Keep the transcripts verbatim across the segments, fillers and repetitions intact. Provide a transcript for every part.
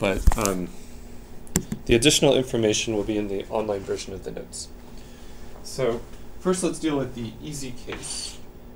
but um, the additional information will be in the online version of the notes. So first let's deal with the easy case.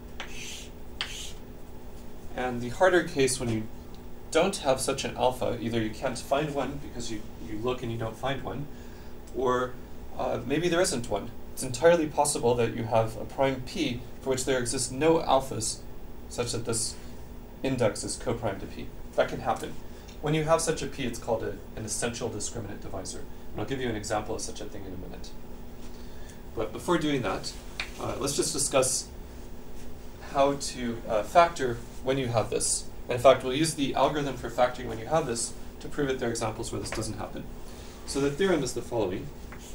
And the harder case, when you don't have such an alpha, either you can't find one because you, you look and you don't find one, or uh, maybe there isn't one. It's entirely possible that you have a prime P for which there exist no alphas such that this index is coprime to P. That can happen. When you have such a P, it's called a, an essential discriminant divisor. And I'll give you an example of such a thing in a minute. But before doing that, uh, let's just discuss how to uh, factor when you have this. And in fact, we'll use the algorithm for factoring when you have this to prove that there are examples where this doesn't happen. So the theorem is the following.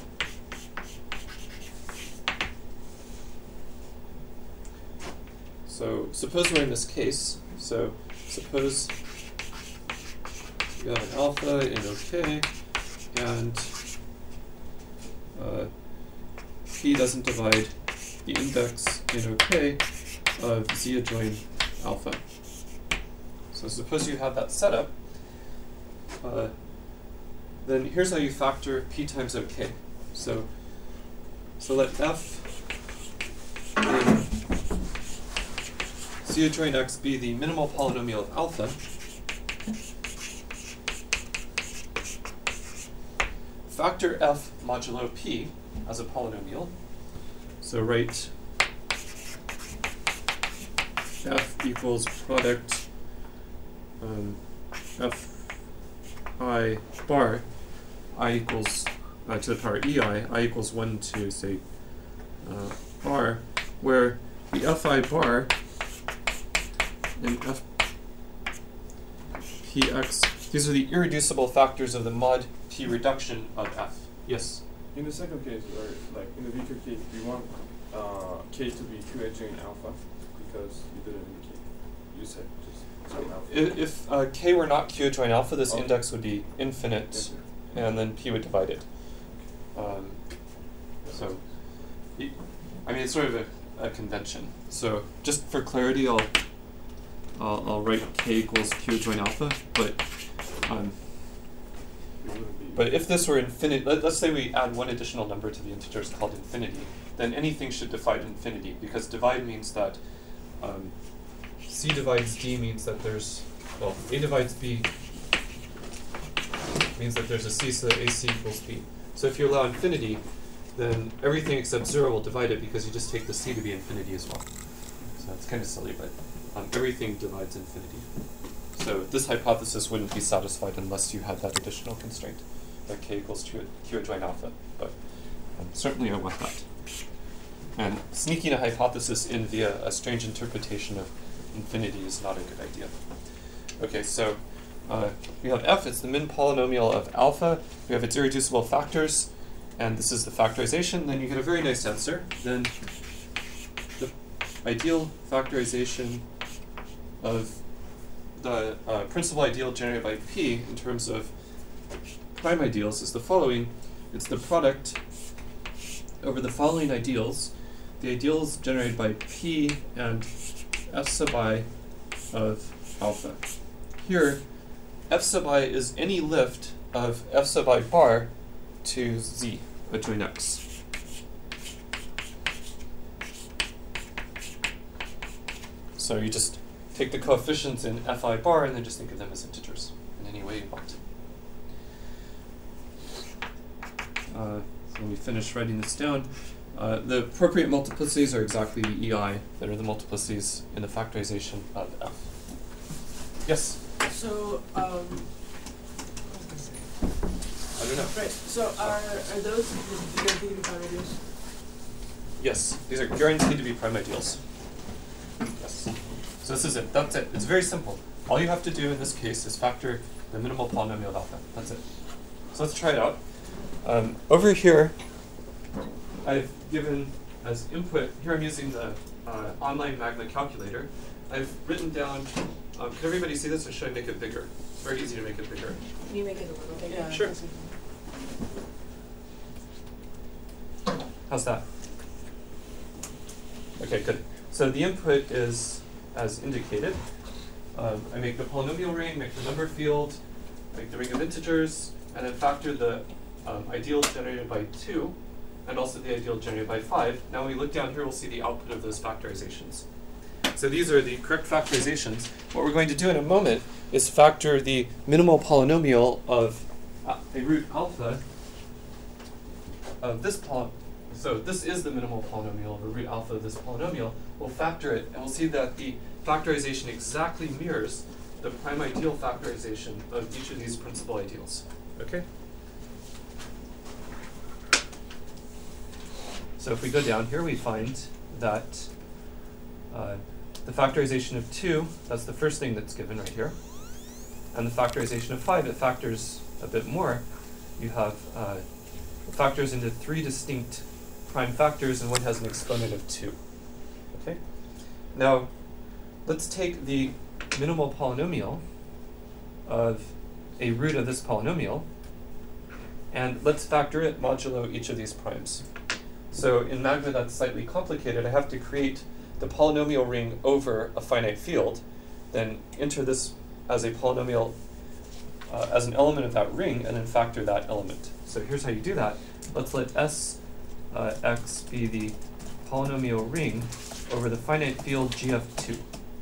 So suppose we're in this case. So suppose you have an alpha in OK, and uh, P doesn't divide the index in OK of Z adjoin alpha. So suppose you have that setup. Uh, then here's how you factor P times OK. So, so let F in Z adjoin X be the minimal polynomial of alpha. Factor F modulo P as a polynomial. So write F equals product um, F I bar, I equals uh, to the power E I, I equals one to, say, uh, bar, where the F I bar and F P X, these are the irreducible factors of the mod P reduction of F. Yes? In the second case, or like in the weaker case, we want uh, K to be Q adjoint alpha because you didn't indicate. You said just some alpha. If, if uh, K were not Q adjoint alpha, this okay. index would be infinite, Yes, and then P would divide it. Um, so, I mean, it's sort of a, a convention. So, just for clarity, I'll I'll, I'll write K equals Q adjoint alpha, but um, but if this were infinite, let, let's say we add one additional number to the integers called infinity, then anything should divide infinity, because divide means that um, C divides D means that there's, well, A divides B means that there's a C, so that A C equals B. So if you allow infinity, then everything except zero will divide it because you just take the C to be infinity as well. So it's kind of silly, but um, everything divides infinity. So this hypothesis wouldn't be satisfied unless you had that additional constraint, that K equals Q, Q adjoint alpha. But um, certainly I want that. And sneaking a hypothesis in via a strange interpretation of infinity is not a good idea. Okay, so uh, we have F, it's the min polynomial of alpha. We have its irreducible factors, and this is the factorization. Then you get a very nice answer. Then the ideal factorization of the uh, principal ideal generated by P in terms of prime ideals is the following. It's the product over the following ideals. The ideals generated by P and F sub I of alpha. Here, F sub I is any lift of F sub I bar to Z adjoin X. So you just take the coefficients in Fi bar and then just think of them as integers in any way you want. Uh, so let me finish writing this down. Uh, the appropriate multiplicities are exactly the E I that are the multiplicities in the factorization of F. Yes? So, um, what was I gonna say? I don't know. Right, so are, are those guaranteed to be prime ideals? Yes, these are guaranteed to be prime ideals. Yes. So this is it. That's it. It's very simple. All you have to do in this case is factor the minimal polynomial of alpha. That's it. So let's try it out. Um, over here, I've given as input, here I'm using the uh, online Magma calculator. I've written down, um, can everybody see this or should I make it bigger? It's very easy to make it bigger. Can you make it a little bigger? Yeah. Sure. How's that? Okay, good. So the input is as indicated. Um, I make the polynomial ring, make the number field, like the ring of integers, and then factor the um, ideal generated by two, and also the ideal generated by five. Now when we look down here, we'll see the output of those factorizations. So these are the correct factorizations. What we're going to do in a moment is factor the minimal polynomial of uh, a root alpha of this poly. So this is the minimal polynomial of a root alpha of this polynomial. We'll factor it, and we'll see that the factorization exactly mirrors the prime ideal factorization of each of these principal ideals. Okay? So if we go down here, we find that uh, the factorization of two, that's the first thing that's given right here. And the factorization of five, it factors a bit more. You have uh, factors into three distinct prime factors, and one has an exponent of two. Okay? Now, let's take the minimal polynomial of a root of this polynomial, and let's factor it modulo each of these primes. So in Magma, that's slightly complicated. I have to create the polynomial ring over a finite field, then enter this as a polynomial, uh, as an element of that ring, and then factor that element. So here's how you do that. Let's let S uh, x be the polynomial ring over the finite field G F two.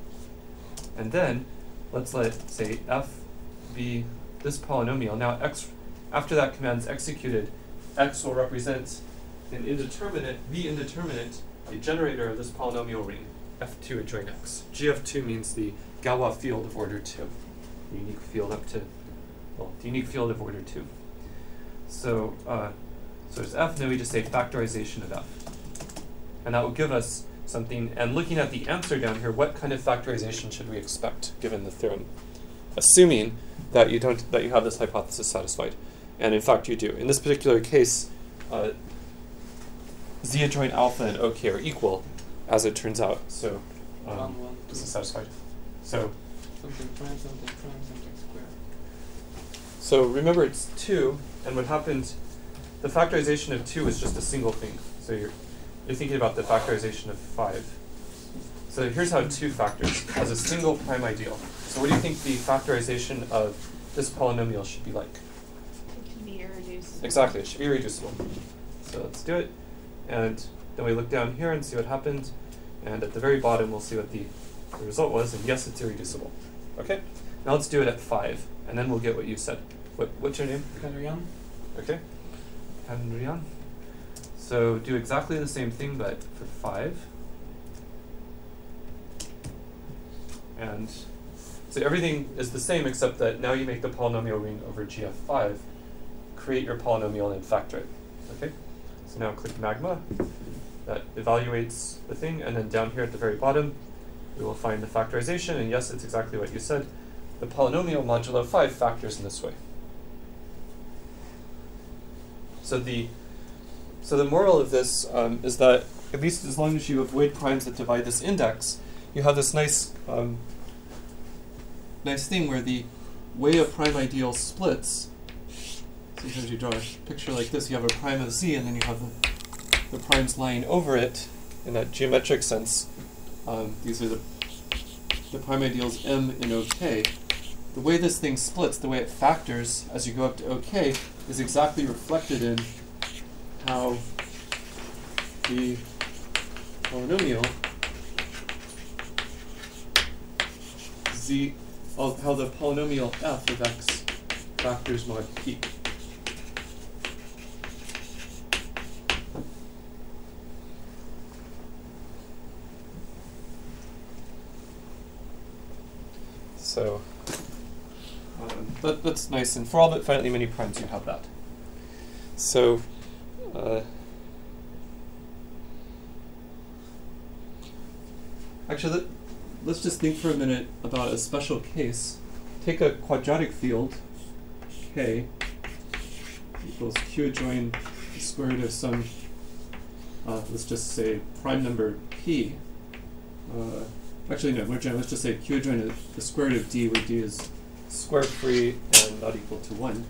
And then let's let, say, f be this polynomial. Now x, after that command's executed, x will represent an indeterminate, the indeterminate, the generator of this polynomial ring, f two adjoin x. G F two means the Galois field of order two, the unique field up to, well, the unique field of order two. So, uh, so there's f, and then we just say factorization of f. And that will give us something, and looking at the answer down here, what kind of factorization should we expect given the theorem? Assuming that you don't, that you have this hypothesis satisfied. And in fact you do. In this particular case, uh, Z adjoint alpha and OK are equal, as it turns out. So um, one, one, this is satisfied. So something prime, something prime, something square. So remember it's two, and what happened, the factorization of two is just a single thing. So you're you're thinking about the factorization of five. So here's how two factors as a single prime ideal. So what do you think the factorization of this polynomial should be like? It can be irreducible. Exactly, it should be irreducible. So let's do it. And then we look down here and see what happened. And at the very bottom, we'll see what the, the result was. And yes, it's irreducible. Okay? Now let's do it at five. And then we'll get what you said. What, what's your name? Kanrian. Okay. Kanrian. So do exactly the same thing, but for five. And so everything is the same, except that now you make the polynomial ring over G F five, create your polynomial, and factor it. Okay? So now click Magma. That evaluates the thing, and then down here at the very bottom, we will find the factorization, and yes, it's exactly what you said. The polynomial modulo five factors in this way. So the so the moral of this um, is that at least as long as you avoid primes that divide this index, you have this nice um, nice thing where the way a prime ideal splits. Sometimes you draw a picture like this. You have a prime of z, and then you have the, the primes lying over it in that geometric sense. Um, these are the the prime ideals m in OK. The way this thing splits, the way it factors as you go up to OK, is exactly reflected in how the polynomial z, how the polynomial f of x factors mod p. So um, that, that's nice, and for all but finitely many primes, you have that. So uh, actually, let, let's just think for a minute about a special case. Take a quadratic field, K equals Q adjoin the square root of some, uh, let's just say, prime number P. Uh, actually, no, more general, let's just say Q adjoin the, the square root of D, where D is square free and not equal to one.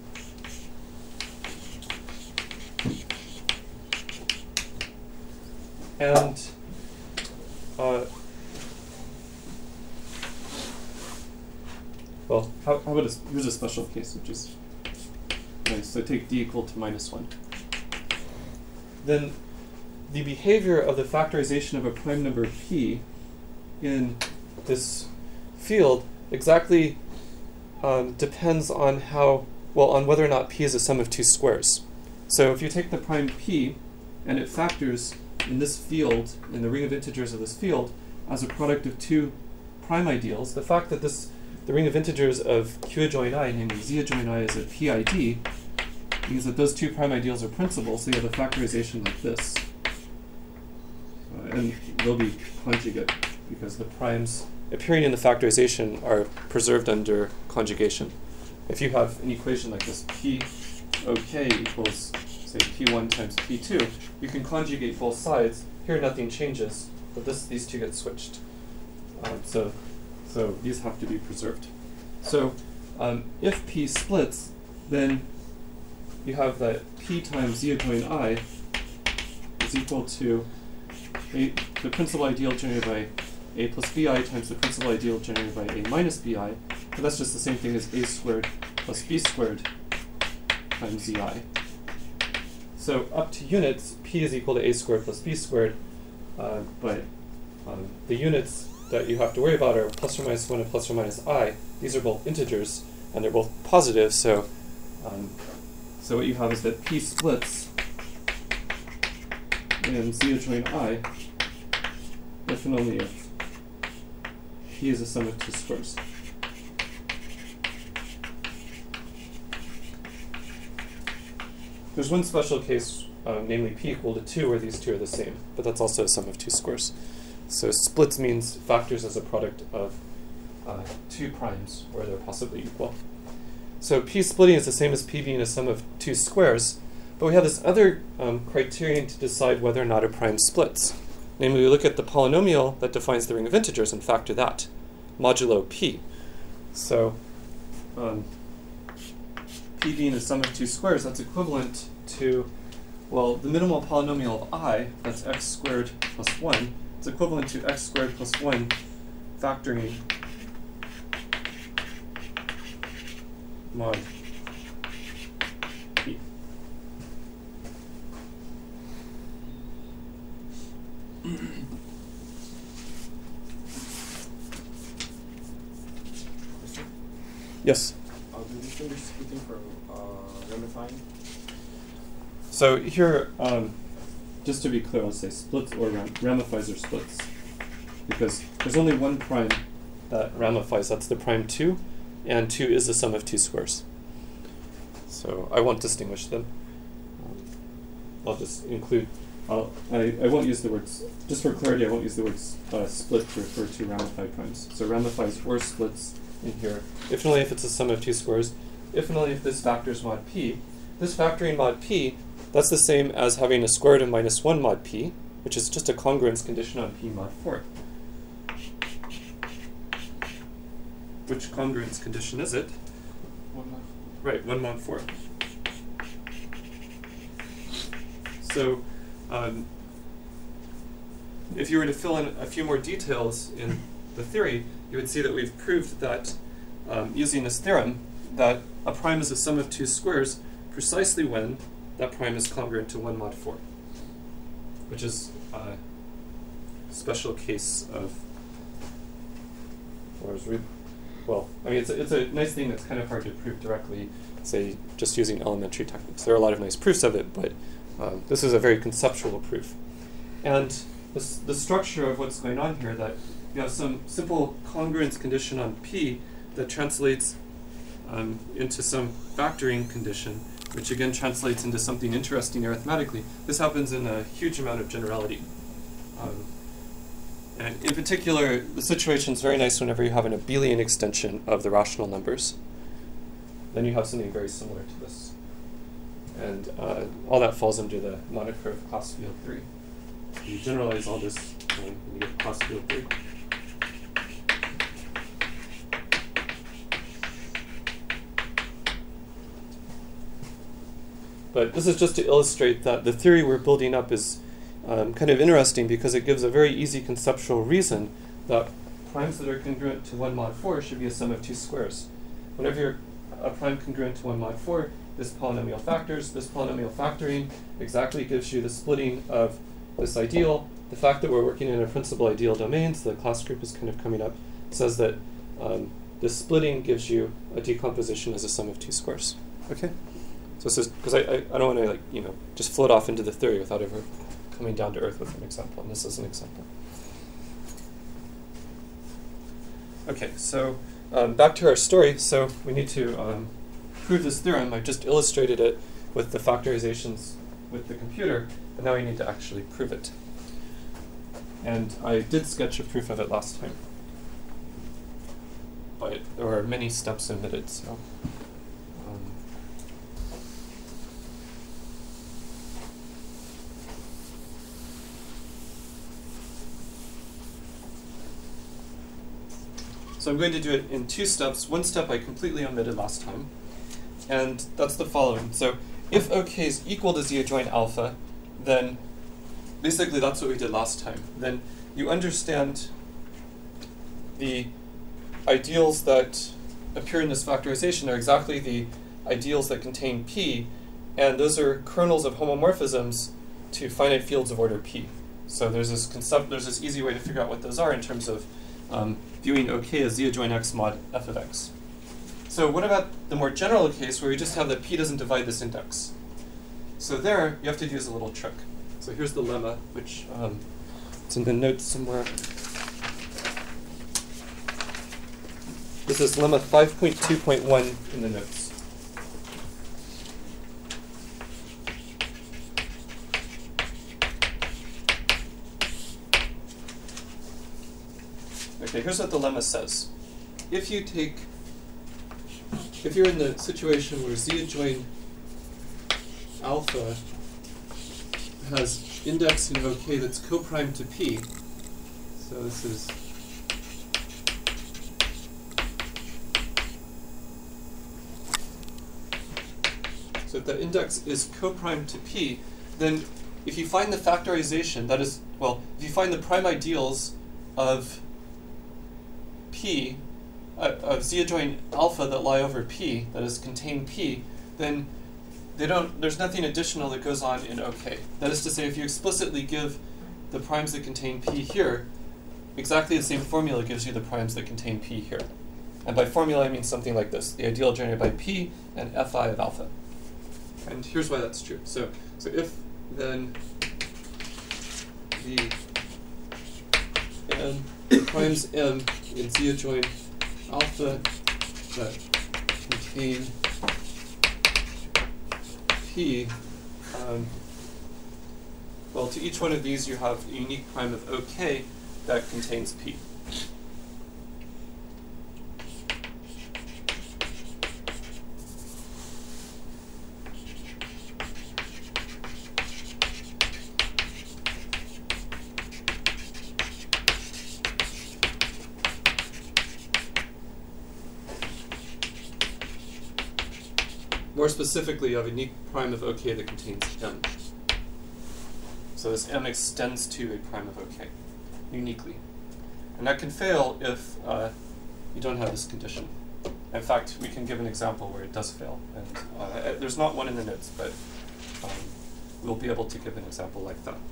And uh, well, how, how about a, here's a special case, which is nice. So take d equal to minus one. Then the behavior of the factorization of a prime number p in this field exactly um, depends on how, well, on whether or not p is a sum of two squares. So if you take the prime p and it factors in this field, in the ring of integers of this field, as a product of two prime ideals, the fact that this, the ring of integers of q adjoin I, namely z adjoin I, is a P I D, means that those two prime ideals are principal, so you have a factorization like this. Uh, and they'll be conjugate, because the primes appearing in the factorization are preserved under conjugation. If you have an equation like this, P OK equals, say, P one times P two, you can conjugate both sides. Here nothing changes, but this, these two get switched. Um, so, so these have to be preserved. So um, if P splits, then you have that P times z adjoin I is equal to a, the principal ideal generated by a plus bi times the principal ideal generated by a minus bi, and that's just the same thing as a squared plus b squared times zi. So up to units, p is equal to a squared plus b squared, uh, but um, the units that you have to worry about are plus or minus one and plus or minus I. These are both integers, and they're both positive, so um, so what you have is that p splits in z adjoin I if and only if p is a sum of two squares. There's one special case, um, namely p equal to two, where these two are the same, but that's also a sum of two squares. So splits means factors as a product of uh, two primes, where they're possibly equal. So p splitting is the same as p being a sum of two squares, but we have this other um, criterion to decide whether or not a prime splits. Namely, we look at the polynomial that defines the ring of integers and factor that, modulo p. So um, p being a sum of two squares, that's equivalent to, well, the minimal polynomial of I, that's x squared plus one, it's equivalent to x squared plus one factoring mod p. Yes? Uh, do you distinguish splitting from uh, ramifying? So here, um, just to be clear, I'll say splits or ram ramifies or splits, because there's only one prime that ramifies, that's the prime two, and two is the sum of two squares. So I won't distinguish them. Um, I'll just include, I'll, I, I won't use the words, just for clarity, I won't use the words uh, split to refer to ramified primes. So ramifies or splits in here, if and only if it's a sum of two squares, if and only if this factors mod p. This factoring mod p, that's the same as having a square root of minus one mod p, which is just a congruence condition on p mod four. Which congruence condition is it? One mod. Right, one mod four. So, um, if you were to fill in a few more details in the theory, you would see that we've proved that, um, using this theorem, that a prime is a sum of two squares precisely when that prime is congruent to one mod four, which is a special case of, or is re well, I mean, it's a, it's a nice thing that's kind of hard to prove directly, say, just using elementary techniques. There are a lot of nice proofs of it, but um, this is a very conceptual proof. And this, the structure of what's going on here, that you have some simple congruence condition on p that translates um, into some factoring condition, which again translates into something interesting arithmetically. This happens in a huge amount of generality. Um, and in particular, the situation is very nice whenever you have an abelian extension of the rational numbers. Then you have something very similar to this. And uh, all that falls under the moniker of class field three. You generalize all this um, when you get class field three. But this is just to illustrate that the theory we're building up is um, kind of interesting because it gives a very easy conceptual reason that primes that are congruent to one mod four should be a sum of two squares. whenever you're a prime congruent to one mod four, this polynomial factors, this polynomial factoring exactly gives you the splitting of this ideal. The fact that we're working in a principal ideal domains, the class group is kind of coming up, says that um, the splitting gives you a decomposition as a sum of two squares. Okay? So this is, because I, I, I don't want to like, you know, just float off into the theory without ever coming down to earth with an example, and this is an example. Okay, so um, back to our story. So we need to um, prove this theorem. I've just illustrated it with the factorizations with the computer, but now we need to actually prove it. And I did sketch a proof of it last time, but there are many steps omitted, so. Um, So I'm going to do it in two steps. One step I completely omitted last time, and that's the following. So if OK is equal to Z adjoint alpha, then basically that's what we did last time. Then you understand the ideals that appear in this factorization are exactly the ideals that contain P, and those are kernels of homomorphisms to finite fields of order P. So there's this concept, there's this easy way to figure out what those are in terms of um, viewing OK as Z adjoint X mod f of X. So what about the more general case where we just have that P doesn't divide this index? So there, you have to use a little trick. So here's the lemma, which um, it's in the notes somewhere. This is lemma five point two point one in the notes. Okay, here's what the lemma says. If you take, if you're in the situation where Z adjoint alpha has index in OK that's coprime to P, so this is so if the index is coprime to P, then if you find the factorization, that is, well, if you find the prime ideals of P, uh, of Z adjoint alpha that lie over P, that is contain P, then they don't, there's nothing additional that goes on in OK. That is to say, if you explicitly give the primes that contain P here, exactly the same formula gives you the primes that contain P here. And by formula I mean something like this, the ideal generated by P and Fi of alpha. And here's why that's true. So, so if then the m primes m in Z adjoint alpha that contain P, um, well, to each one of these you have a unique prime of OK that contains P. More specifically, you have a unique prime of OK that contains M. So this M extends to a prime of OK, uniquely. And that can fail if uh, you don't have this condition. In fact, we can give an example where it does fail. And uh, there's not one in the notes, but um, we'll be able to give an example like that.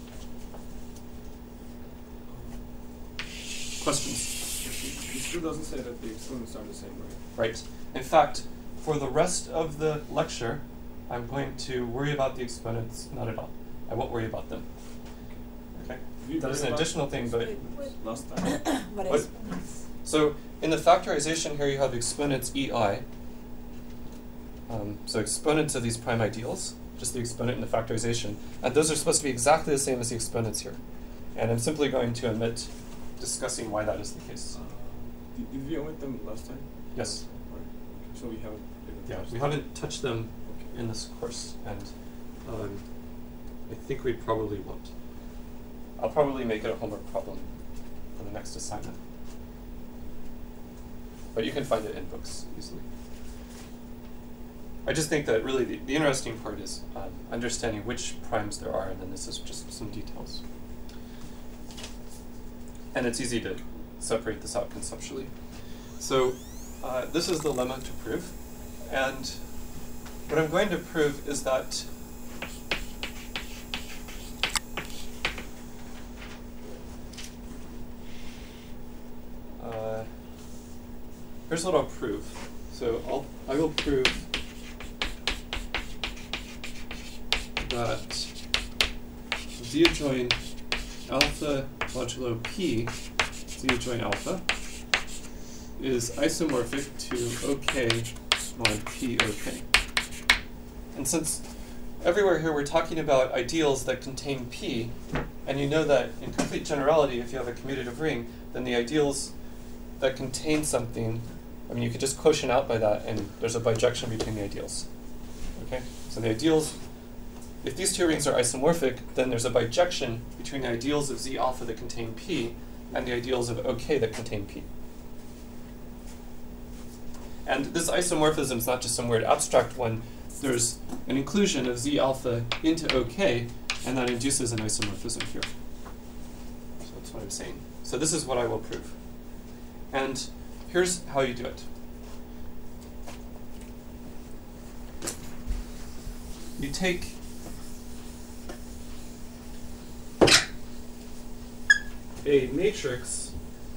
Questions? It still doesn't say that the exponents are the same, right? Right. In fact, for the rest of the lecture, I'm going to worry about the exponents, not at all. I won't worry about them. Okay? That is an additional thing, but last time. What What? is exponents? so in the factorization here you have exponents ei. Um, so exponents of these prime ideals, just the exponent in the factorization. And those are supposed to be exactly the same as the exponents here. And I'm simply going to omit discussing why that is the case. Uh, did, did we omit them last time? Yes. Right. So we haven't. Yeah, we haven't touched them in this course, and um, I think we probably won't. I'll probably make it a homework problem for the next assignment. But you can find it in books easily. I just think that really the, the interesting part is um, understanding which primes there are, and then this is just some details. And it's easy to separate this out conceptually. So uh, this is the lemma to prove. And what I'm going to prove is that uh, here's what I'll prove. So I'll, I will prove that Z adjoin alpha modulo P, Z adjoin alpha, is isomorphic to OK mod P OK. And since everywhere here we're talking about ideals that contain P, and you know that in complete generality, if you have a commutative ring, then the ideals that contain something, I mean, you could just quotient out by that, and there's a bijection between the ideals. Okay? So the ideals, if these two rings are isomorphic, then there's a bijection between the ideals of Z alpha that contain P and the ideals of OK that contain P. And this isomorphism is not just some weird abstract one. There's an inclusion of Z alpha into OK, and that induces an isomorphism here. So that's what I'm saying. So this is what I will prove. And here's how you do it. You take a matrix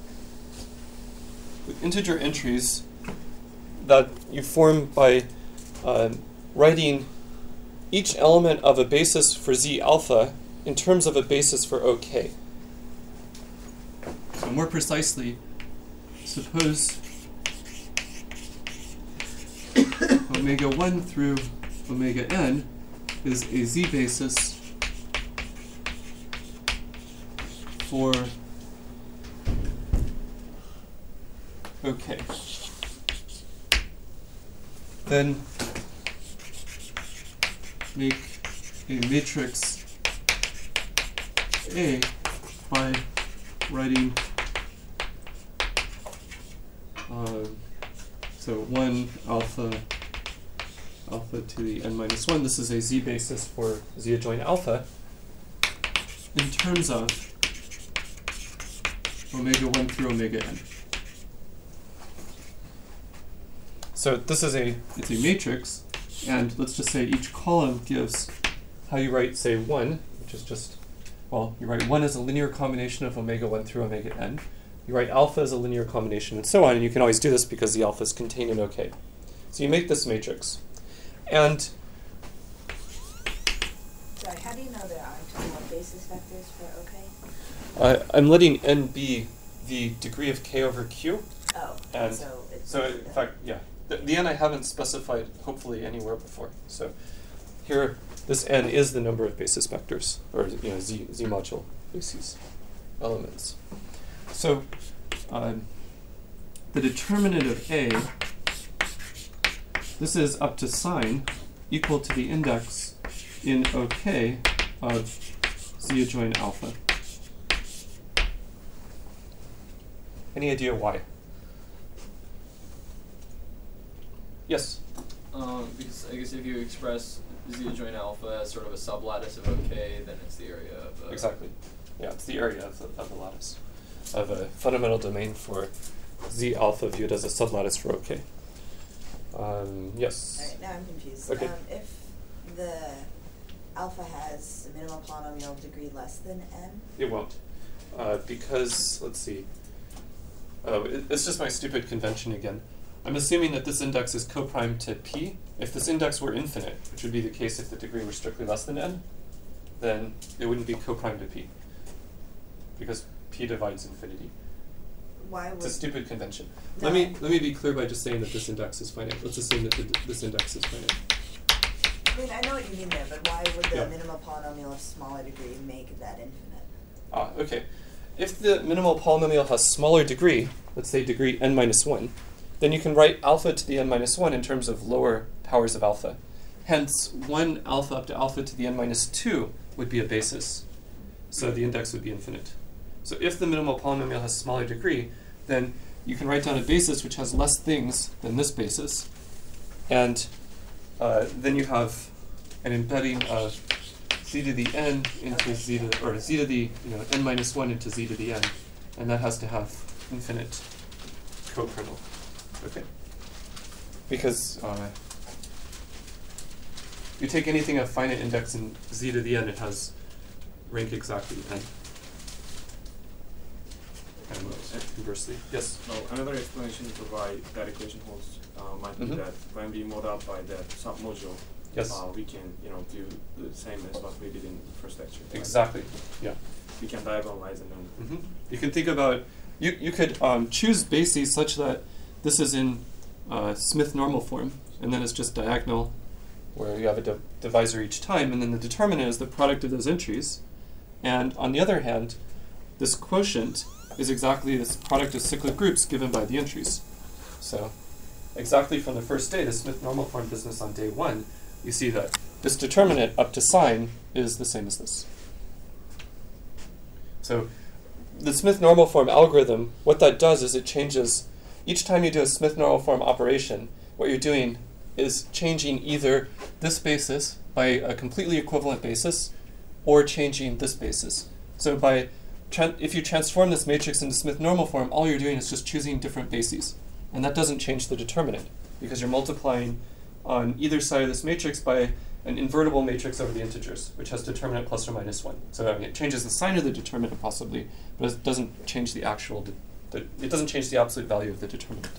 with integer entries that you form by uh, writing each element of a basis for Z alpha in terms of a basis for OK. So more precisely, suppose omega one through omega n is a Z basis for OK. Then make a matrix A by writing uh, so one alpha alpha to the n minus one. This is a Z basis for Z adjoin alpha in terms of omega one through omega n. So this is a it's a matrix, and let's just say each column gives how you write, say, one, which is just, well, you write one as a linear combination of omega one through omega n. You write alpha as a linear combination, and so on, and you can always do this because the alpha is contained in OK. So you make this matrix. And Sorry, how do you know there aren't more basis vectors for OK? uh, I'm letting n be the degree of k over q. Oh, And so it's so in fact, yeah. The, the n I haven't specified, hopefully, anywhere before. So here, this n is the number of basis vectors, or you know, z z module bases elements. So um, the determinant of A, this is up to sign, equal to the index in OK of Z adjoin alpha. Any idea why? Yes? Um, because I guess if you express Z adjoin alpha as sort of a sublattice of OK, then it's the area of uh, Exactly. Yeah, it's the area of the, of the lattice, of a fundamental domain for Z alpha viewed as a sublattice for OK. Um, yes? Alright, now I'm confused. Okay. Um, if the alpha has a minimal polynomial of degree less than n? It won't. Uh, because, let's see. Oh, it, it's just my stupid convention again. I'm assuming that this index is coprime to P. If this index were infinite, which would be the case if the degree were strictly less than n, then it wouldn't be coprime to P. Because P divides infinity. Why would It's a stupid convention. No. Let me let me be clear by just saying that this index is finite. Let's assume that the, this index is finite. I mean, I know what you mean there, but why would the Yeah. minimal polynomial of smaller degree make that infinite? Ah, okay. If the minimal polynomial has smaller degree, let's say degree n minus one, then you can write alpha to the n minus one in terms of lower powers of alpha. Hence, one alpha up to alpha to the n minus two would be a basis. So the index would be infinite. So if the minimal polynomial has smaller degree, then you can write down a basis which has less things than this basis. And uh, then you have an embedding of z to the n into z to the, or z to the, you know, n minus one into z to the n. And that has to have infinite co-kernel. Okay. because uh, you take anything of finite index in z to the n, it has rank exactly n. And conversely, yes? So another explanation to why that equation holds uh, might be Mhm. that when we mod out by that submodule, Yes. uh, we can, you know, do the same as what we did in the first lecture. right? Exactly, yeah. We can diagonalize and then. hmm You can think about, you, you could um, choose bases such that this is in uh, Smith normal form, and then it's just diagonal, where you have a div- divisor each time, and then the determinant is the product of those entries. And on the other hand, this quotient is exactly this product of cyclic groups given by the entries. So exactly from the first day, the Smith normal form business on day one, you see that this determinant up to sign is the same as this. So the Smith normal form algorithm, what that does is it changes, each time you do a Smith normal form operation, what you're doing is changing either this basis by a completely equivalent basis or changing this basis. So by tran- if you transform this matrix into Smith normal form, all you're doing is just choosing different bases. And that doesn't change the determinant because you're multiplying on either side of this matrix by an invertible matrix over the integers, which has determinant plus or minus one. So I mean, it changes the sign of the determinant possibly, but it doesn't change the actual, de- the, it doesn't change the absolute value of the determinant.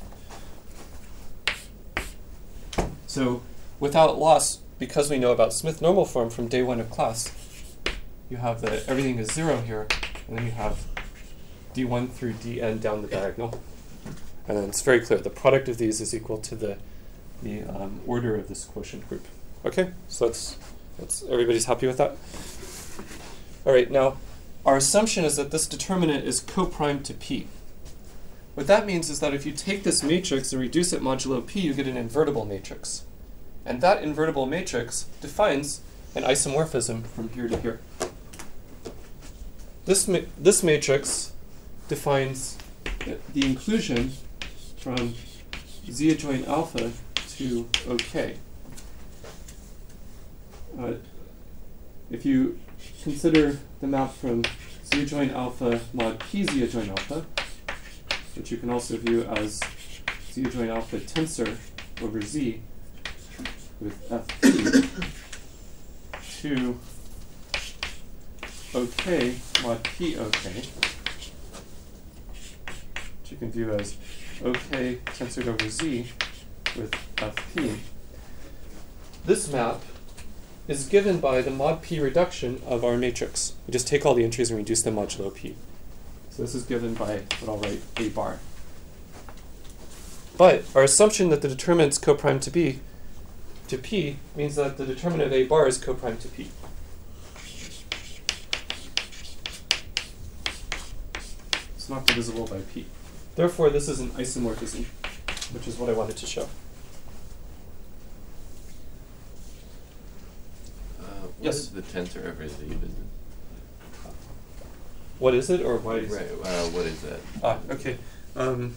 So without loss, because we know about Smith normal form from day one of class, you have that everything is zero here, and then you have d one through dn down the diagonal. And then it's very clear, the product of these is equal to the, the um, order of this quotient group. Okay, so that's, that's everybody's happy with that? All right, now our assumption is that this determinant is coprime to P. What that means is that if you take this matrix and reduce it modulo P, you get an invertible matrix. And that invertible matrix defines an isomorphism from here to here. This, ma- this matrix defines the inclusion from Z adjoint alpha to OK. Uh, if you consider the map from Z adjoint alpha mod P Z adjoint alpha, which you can also view as Z adjoint alpha tensor over Z with F P to OK mod P OK, which you can view as OK tensored over Z with F P. This map is given by the mod P reduction of our matrix. We just take all the entries and reduce them modulo P. So this is given by what I'll write A bar. But our assumption that the determinant is coprime to B to P means that the determinant of A bar is coprime to P. It's not divisible by P. Therefore, this is an isomorphism, which is what I wanted to show. Uh, what Yes? is the tensor over Z? Does it- What is it, or why is Right. it? Uh, what is that? Ah, okay. Um,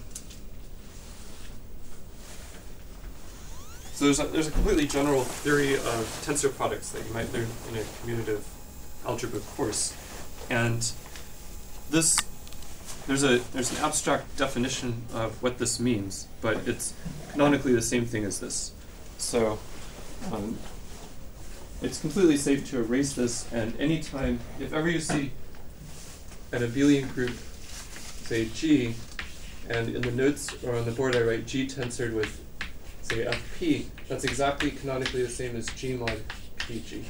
so there's a, there's a completely general theory of tensor products that you might learn in a commutative algebra course, and this there's a there's an abstract definition of what this means, but it's canonically the same thing as this. So um, it's completely safe to erase this, and anytime, if ever you see an abelian group, say G, and in the notes or on the board I write G tensored with, say, F P, that's exactly canonically the same as G mod P G.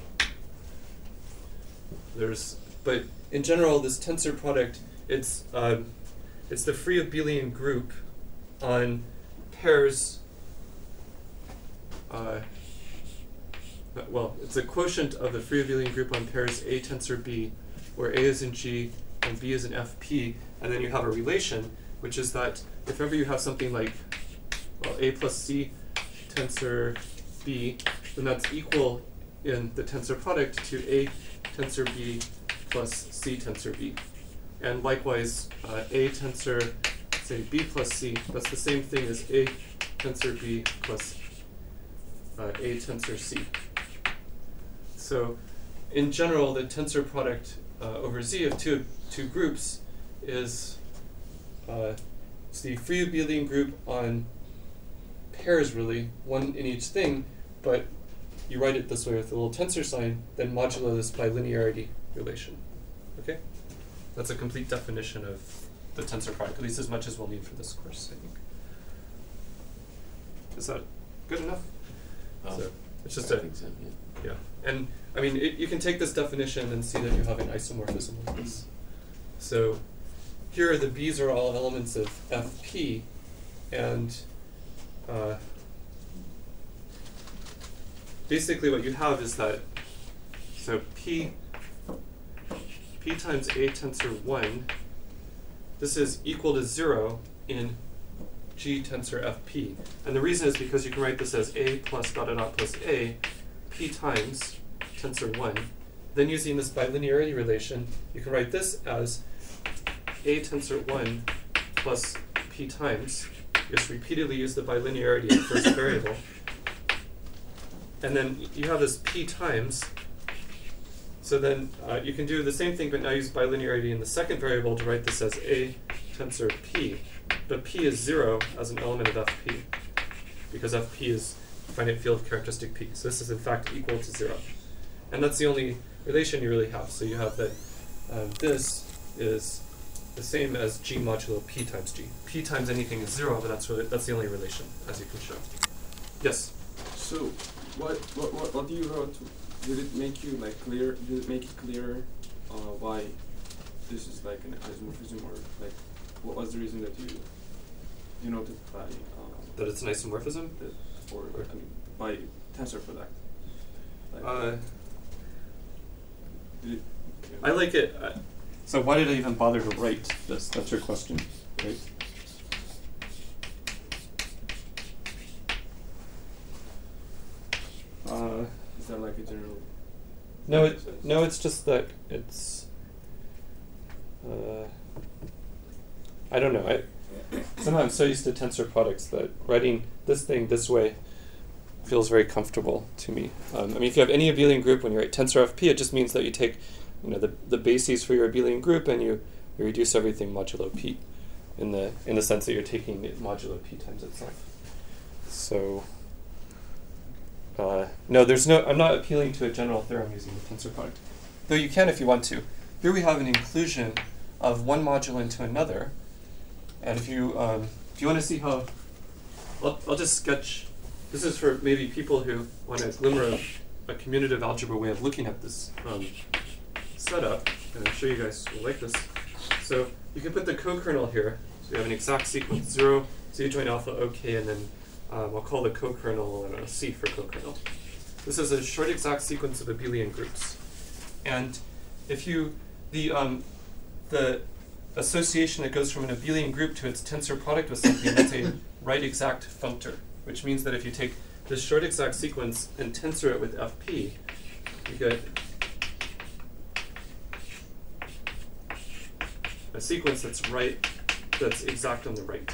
There's, but in general, this tensor product, it's um, it's the free abelian group on pairs. Uh, well, it's a quotient of the free abelian group on pairs A tensor B, where A is in G and B is in F P, and then you have a relation, which is that if ever you have something like, well, A plus C tensor B, then that's equal in the tensor product to A tensor B plus C tensor B. And likewise, uh, A tensor, say, B plus C, that's the same thing as A tensor B plus uh, A tensor C. So in general, the tensor product uh, over Z of two, two groups is uh, it's the free abelian group on pairs really, one in each thing, but you write it this way with a little tensor sign, then modulo this bilinearity relation. Okay? That's a complete definition of the tensor product, at least as much as we'll need for this course, I think. Is that good enough? Oh, So it's just I a, think so, yeah. yeah. And I mean, it, you can take this definition and see that you have an isomorphism with this. So here the B's are all elements of F P, and uh, basically what you have is that, so P, P times A tensor one, this is equal to zero in G tensor F P. And the reason is because you can write this as A plus dot dot dot plus A, P times tensor one. Then using this bilinearity relation, you can write this as A tensor one plus P times. You just repeatedly use the bilinearity in the first variable. And then you have this P times. So then uh, you can do the same thing, but now use bilinearity in the second variable to write this as A tensor P. But P is zero as an element of F P, because F P is a finite field of characteristic P. So this is in fact equal to zero. And that's the only relation you really have. So you have that um, this is the same as G modulo P times G. P times anything is zero, but that's really, that's the only relation, as you can show. Yes? So, what what what, what do you wrote? Did it make you like clear? Did it make it clearer uh, why this is like an isomorphism, or like what was the reason that you you noted by um, That it's an isomorphism? that, or I mean by tensor product? Like, Uh, did it, you I know, like it. Uh, so why did I even bother to write this? That's your question, right? Uh, Is that like a general? no, it, no, it's just that it's. Uh, I don't know. I somehow I'm so used to tensor products that writing this thing this way feels very comfortable to me. Um, I mean, if you have any abelian group, when you write tensor F P, it just means that you take, you know, the the bases for your abelian group and you, you reduce everything modulo P, in the in the sense that you're taking it modulo P times itself. So. Uh, no, there's no. I'm not appealing to a general theorem using the tensor product, though you can if you want to. Here we have an inclusion of one module into another, and if you um, if you want to see how, I'll, I'll just sketch. This is for maybe people who want a glimmer of a commutative algebra way of looking at this um, setup, and I'm sure you guys will like this. So you can put the co-kernel here. So you have an exact sequence: zero, Z join alpha, OK, and then Um, I'll call the co-kernel uh, C for co-kernel. This is a short exact sequence of abelian groups. And if you, the, um, the association that goes from an abelian group to its tensor product with something, that's a right exact functor, which means that if you take this short exact sequence and tensor it with F P, you get a sequence that's right, that's exact on the right.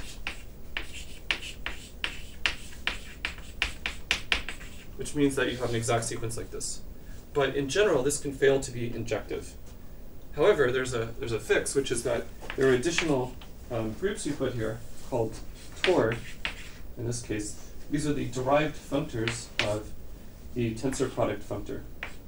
Which means that you have an exact sequence like this. But in general, this can fail to be injective. However, there's a there's a fix, which is that there are additional um, groups you put here called Tor. In this case, these are the derived functors of the tensor product functor.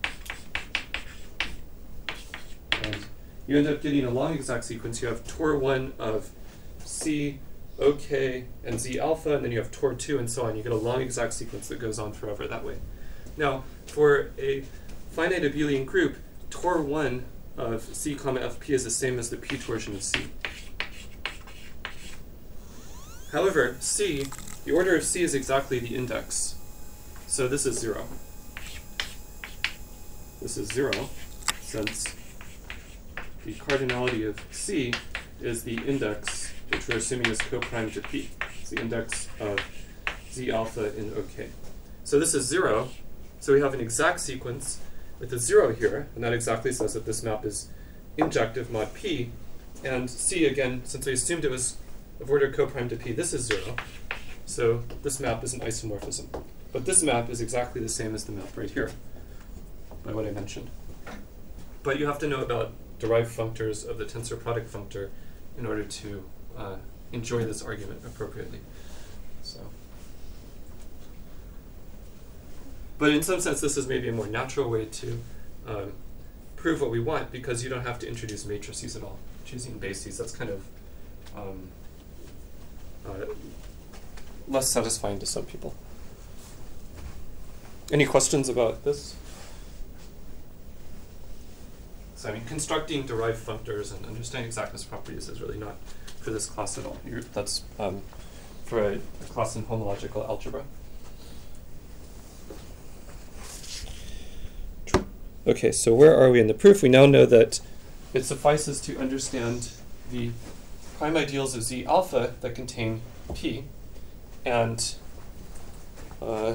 And you end up getting a long exact sequence. You have Tor one of C, OK, and Z alpha, and then you have Tor two, and so on. You get a long exact sequence that goes on forever that way. Now, for a finite abelian group, Tor one of C comma F P is the same as the P torsion of C. However, C, the order of C is exactly the index. So this is zero. This is zero, since the cardinality of C is the index, which we're assuming is co-prime to P. It's the index of Z alpha in OK. So this is zero. So we have an exact sequence with a zero here, and that exactly says that this map is injective mod P. And C, again, since we assumed it was of order co-prime to P, this is zero. So this map is an isomorphism. But this map is exactly the same as the map right here, by what I mentioned. But you have to know about derived functors of the tensor product functor in order to uh, enjoy this argument appropriately. So. but in some sense, this is maybe a more natural way to um, prove what we want, because you don't have to introduce matrices at all. Choosing bases, that's kind of um, uh, less satisfying to some people. Any questions about this? So I mean, constructing derived functors and understanding exactness properties is really not for this class at all. You're, that's um, for a, a class in homological algebra. Okay, so where are we in the proof? We now know that it suffices to understand the prime ideals of Z alpha that contain P, and uh,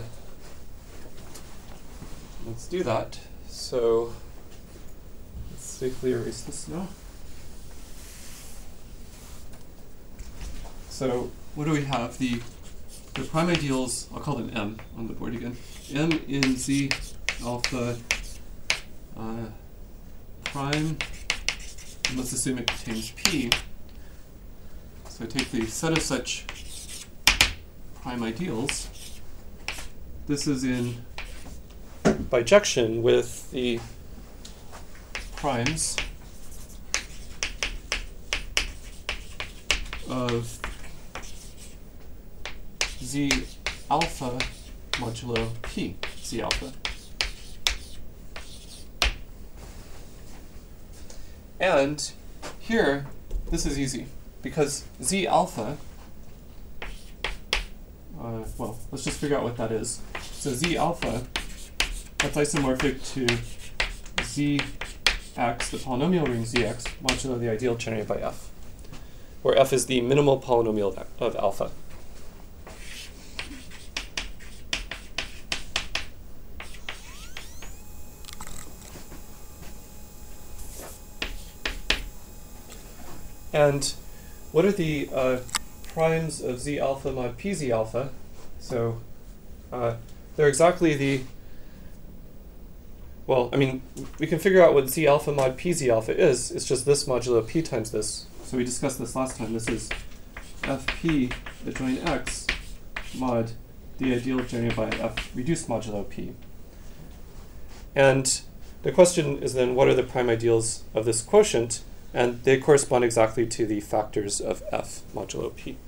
let's do that. So let's safely erase this now. So what do we have? The the prime ideals, I'll call them M on the board again. M in Z alpha uh, prime, and let's assume it contains P. So I take the set of such prime ideals. This is in bijection with the primes of Z alpha modulo P, Z alpha. And here, this is easy, because Z alpha, uh, well, let's just figure out what that is. So Z alpha, that's isomorphic to Zx, the polynomial ring Zx, modulo the ideal generated by F, where F is the minimal polynomial of, of alpha. And what are the uh, primes of Z alpha mod P Z alpha? So uh, they're exactly the, well, I mean, we can figure out what Z alpha mod P Z alpha is. It's just this modulo P times this. So we discussed this last time. This is F P adjoin X mod the ideal generated by F reduced modulo P. And the question is then, what are the prime ideals of this quotient? And they correspond exactly to the factors of F modulo P.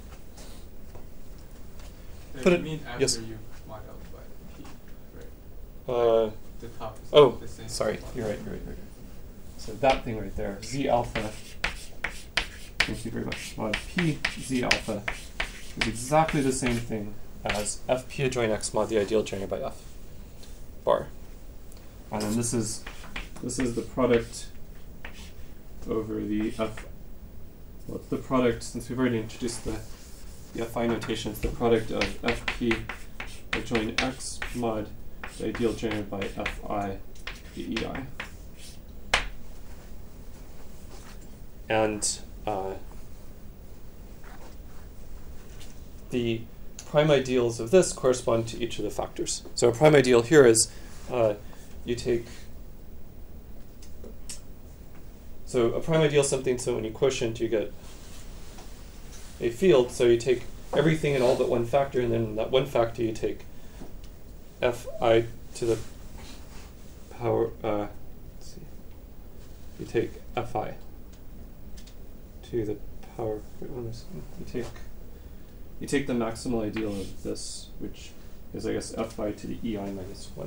So Put you it- mean after yes. you mod out by P, right? Uh, The top is oh, the same. sorry, you're right, you're right, you're right. So that thing right there, Z alpha, thank you very much, mod P Z alpha is exactly the same thing as F P adjoin X mod the ideal generated by F bar. And then this is, this is the product over the F, well, it's the product, since we've already introduced the, the Fi notation, it's the product of F P adjoin X mod the ideal generated by Fi the E I. And uh, the prime ideals of this correspond to each of the factors. So a prime ideal here is uh, you take, so a prime ideal is something, so when you quotient you get a field, so you take everything in all but one factor, and then in that one factor you take Fi to the power, uh, let's see, you take Fi to the power, wait, what am I saying? You take, you take the maximal ideal of this, which is, I guess, Fi to the E I minus one.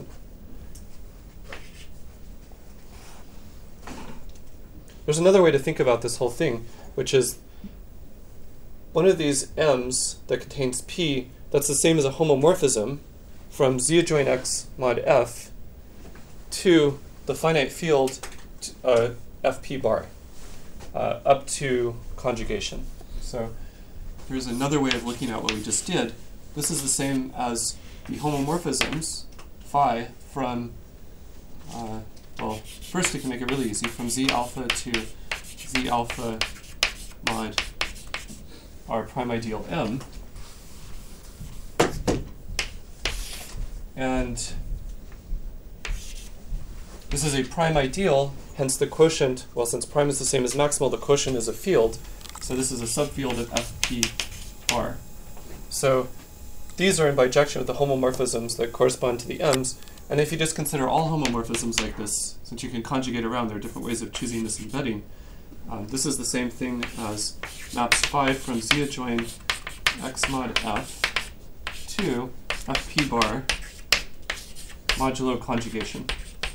There's another way to think about this whole thing, which is one of these M's that contains P that's the same as a homomorphism from Z adjoin X mod F to the finite field t- uh, F P bar uh, up to conjugation. So here's another way of looking at what we just did. This is the same as the homomorphisms phi from uh, well, first we can make it really easy, from Z alpha to Z alpha mod our prime ideal M. And this is a prime ideal, hence the quotient, well, since prime is the same as maximal, the quotient is a field. So this is a subfield of F P bar. So these are in bijection with the homomorphisms that correspond to the m's. And if you just consider all homomorphisms like this, since you can conjugate around, there are different ways of choosing this embedding. Um, this is the same thing as maps phi from Z adjoin x mod f to fp bar modulo conjugation.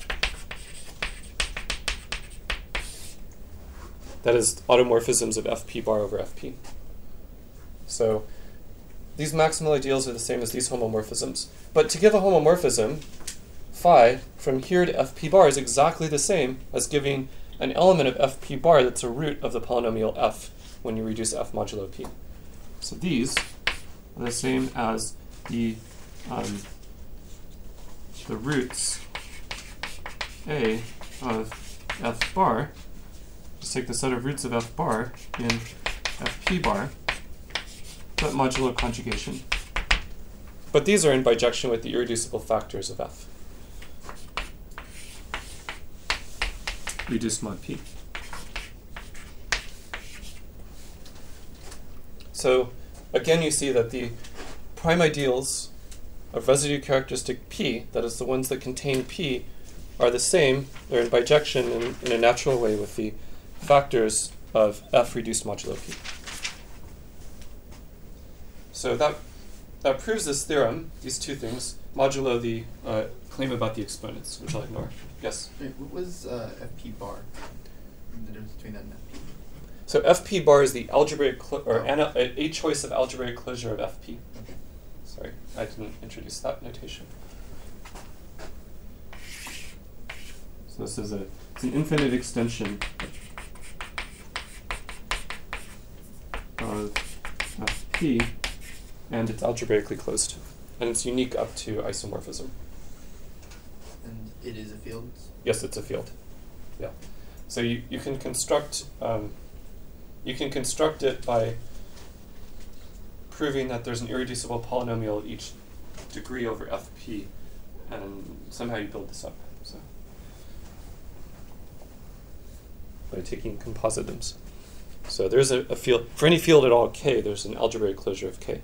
That is automorphisms of fp bar over fp. So these maximal ideals are the same as these homomorphisms. But to give a homomorphism, phi from here to fp bar is exactly the same as giving an element of fp bar that's a root of the polynomial f when you reduce f modulo p. So these are the same as the um, the roots a of f bar. Just take the set of roots of f bar in fp bar, but modulo conjugation. But these are in bijection with the irreducible factors of f. Reduced mod p. So again, you see that the prime ideals of residue characteristic p, that is the ones that contain p, are the same. They're in bijection in, in a natural way with the factors of f reduced modulo p. So that that proves this theorem, these two things, modulo the uh, claim about the exponents, which I'll ignore. Yes? Wait, what was uh, fp bar? The difference between that and fp? So fp bar is the algebraic, cl- or Oh. ana- a, a choice of algebraic closure of fp. Okay. Sorry, I didn't introduce that notation. So this is a it's an infinite extension of fp, and it's algebraically closed, and it's unique up to isomorphism. And it is a field? Yes, it's a field. Yeah. So you, you can construct um, you can construct it by proving that there's an irreducible polynomial at each degree over fp, and somehow you build this up. So by taking compositums. So there's a, a field for any field at all k. There's an algebraic closure of k.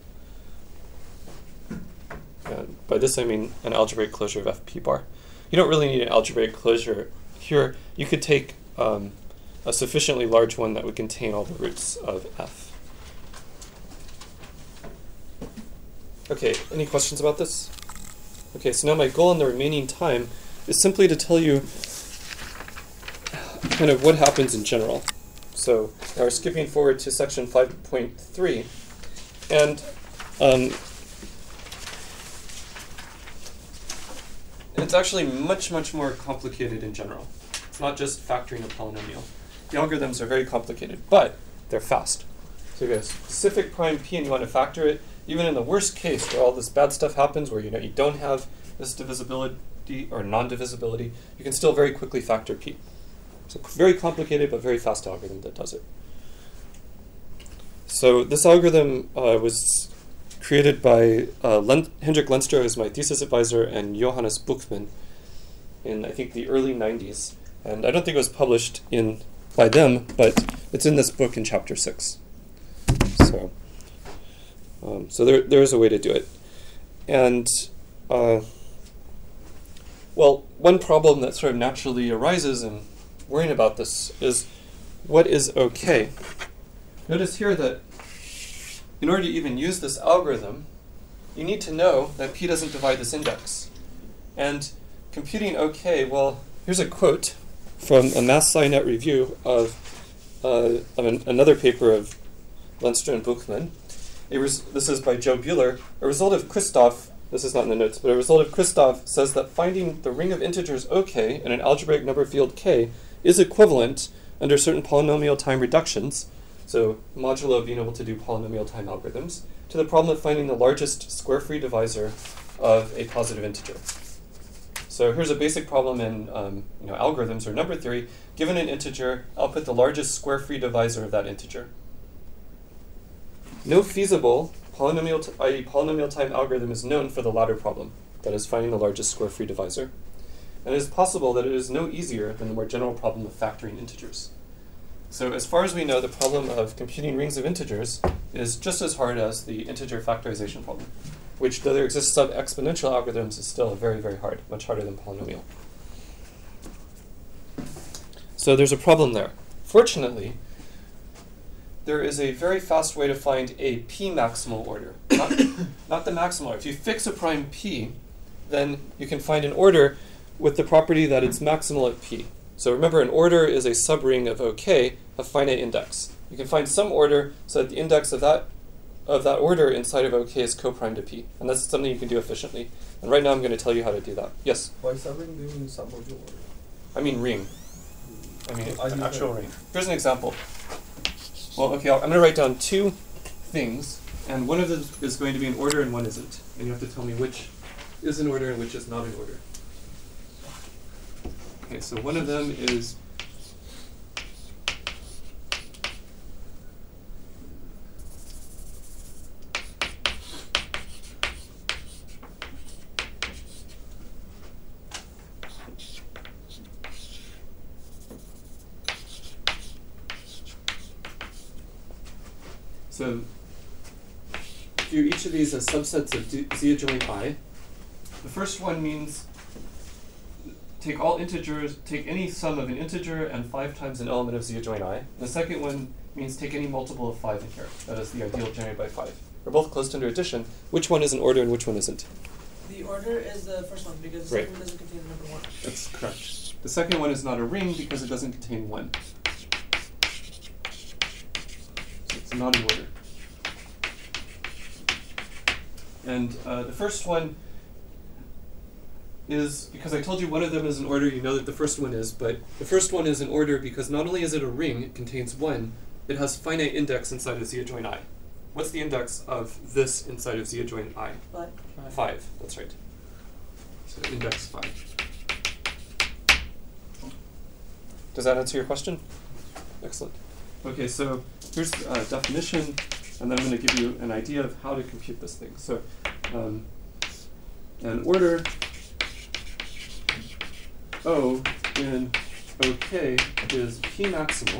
And by this I mean an algebraic closure of fp bar. You don't really need an algebraic closure here. You could take um, a sufficiently large one that would contain all the roots of f. Okay, any questions about this? Okay, so now my goal in the remaining time is simply to tell you kind of what happens in general. So now we're skipping forward to section five point three, and um, it's actually much, much more complicated in general. It's not just factoring a polynomial. The algorithms are very complicated, but they're fast. So you have a specific prime p and you want to factor it, even in the worst case where all this bad stuff happens, where you know you don't have this divisibility or non-divisibility, you can still very quickly factor p. So very complicated but very fast algorithm that does it. So this algorithm uh, was created by uh, Len- Hendrik Lenstra, who's my thesis advisor, and Johannes Buchmann in, I think, the early nineties. And I don't think it was published in by them, but it's in this book in chapter six. So, um, so there there is a way to do it. And, uh, well, one problem that sort of naturally arises in worrying about this is what is okay. Notice here that in order to even use this algorithm, you need to know that p doesn't divide this index. And computing okay, well, here's a quote from a Math SciNet review of, uh, of an, another paper of Lenstra and Buchmann. A res- this is by Joe Buehler. A result of Christoph, this is not in the notes, but a result of Christoph says that finding the ring of integers OK in an algebraic number field K is equivalent under certain polynomial time reductions, so modulo being able to do polynomial time algorithms, to the problem of finding the largest square-free divisor of a positive integer. So here's a basic problem in um, you know, algorithms or number theory. Given an integer, output the largest square-free divisor of that integer. No feasible polynomial, t- that is polynomial time algorithm is known for the latter problem, that is finding the largest square-free divisor. And it is possible that it is no easier than the more general problem of factoring integers. So as far as we know, the problem of computing rings of integers is just as hard as the integer factorization problem. which, though there exist sub-exponential algorithms, is still very, very hard, much harder than polynomial. So there's a problem there. Fortunately, there is a very fast way to find a p-maximal order, not, not the maximal order. If you fix a prime p, then you can find an order with the property that it's maximal at p. So remember, an order is a subring of OK of finite index. You can find some order so that the index of that of that order inside of OK is co-prime to p. And that's something you can do efficiently. And right now I'm going to tell you how to do that. Yes? Why subring do you mean submodule order? I mean ring. I mean I an do actual that. ring. Here's an example. Well, okay, I'll, I'm going to write down two things, and one of them is going to be an order and one isn't. And you have to tell me which is an order and which is not an order. Okay, so one of them is so view each of these as subsets of d- z adjoint I. The first one means take all integers, take any sum of an integer and five times an element of z adjoint I. The second one means take any multiple of five in here. That is the ideal generated by five. They're both closed under addition. Which one is an order and which one isn't? The order is the first one because the Right. second one doesn't contain the number one. That's correct. The second one is not a ring because it doesn't contain one. So it's not an order. And uh, the first one is, because I told you one of them is an order, you know that the first one is, but the first one is an order because not only is it a ring, it contains one, it has finite index inside of z adjoint I. What's the index of this inside of z adjoint I? But Five, that's right. So index five. Does that answer your question? Excellent. Okay, so here's a definition, and then I'm going to give you an idea of how to compute this thing. So um, an order O in OK is p maximal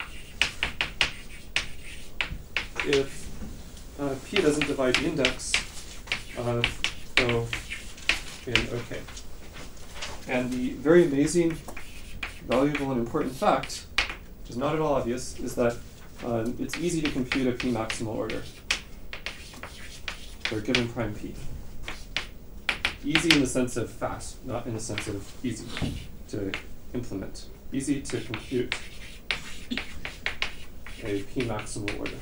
if uh, p doesn't divide the index of O in OK. And the very amazing, valuable, and important fact, which is not at all obvious, is that um, it's easy to compute a p maximal order for a given prime p. Easy in the sense of fast, not in the sense of easy to implement. Easy to compute a p maximal order.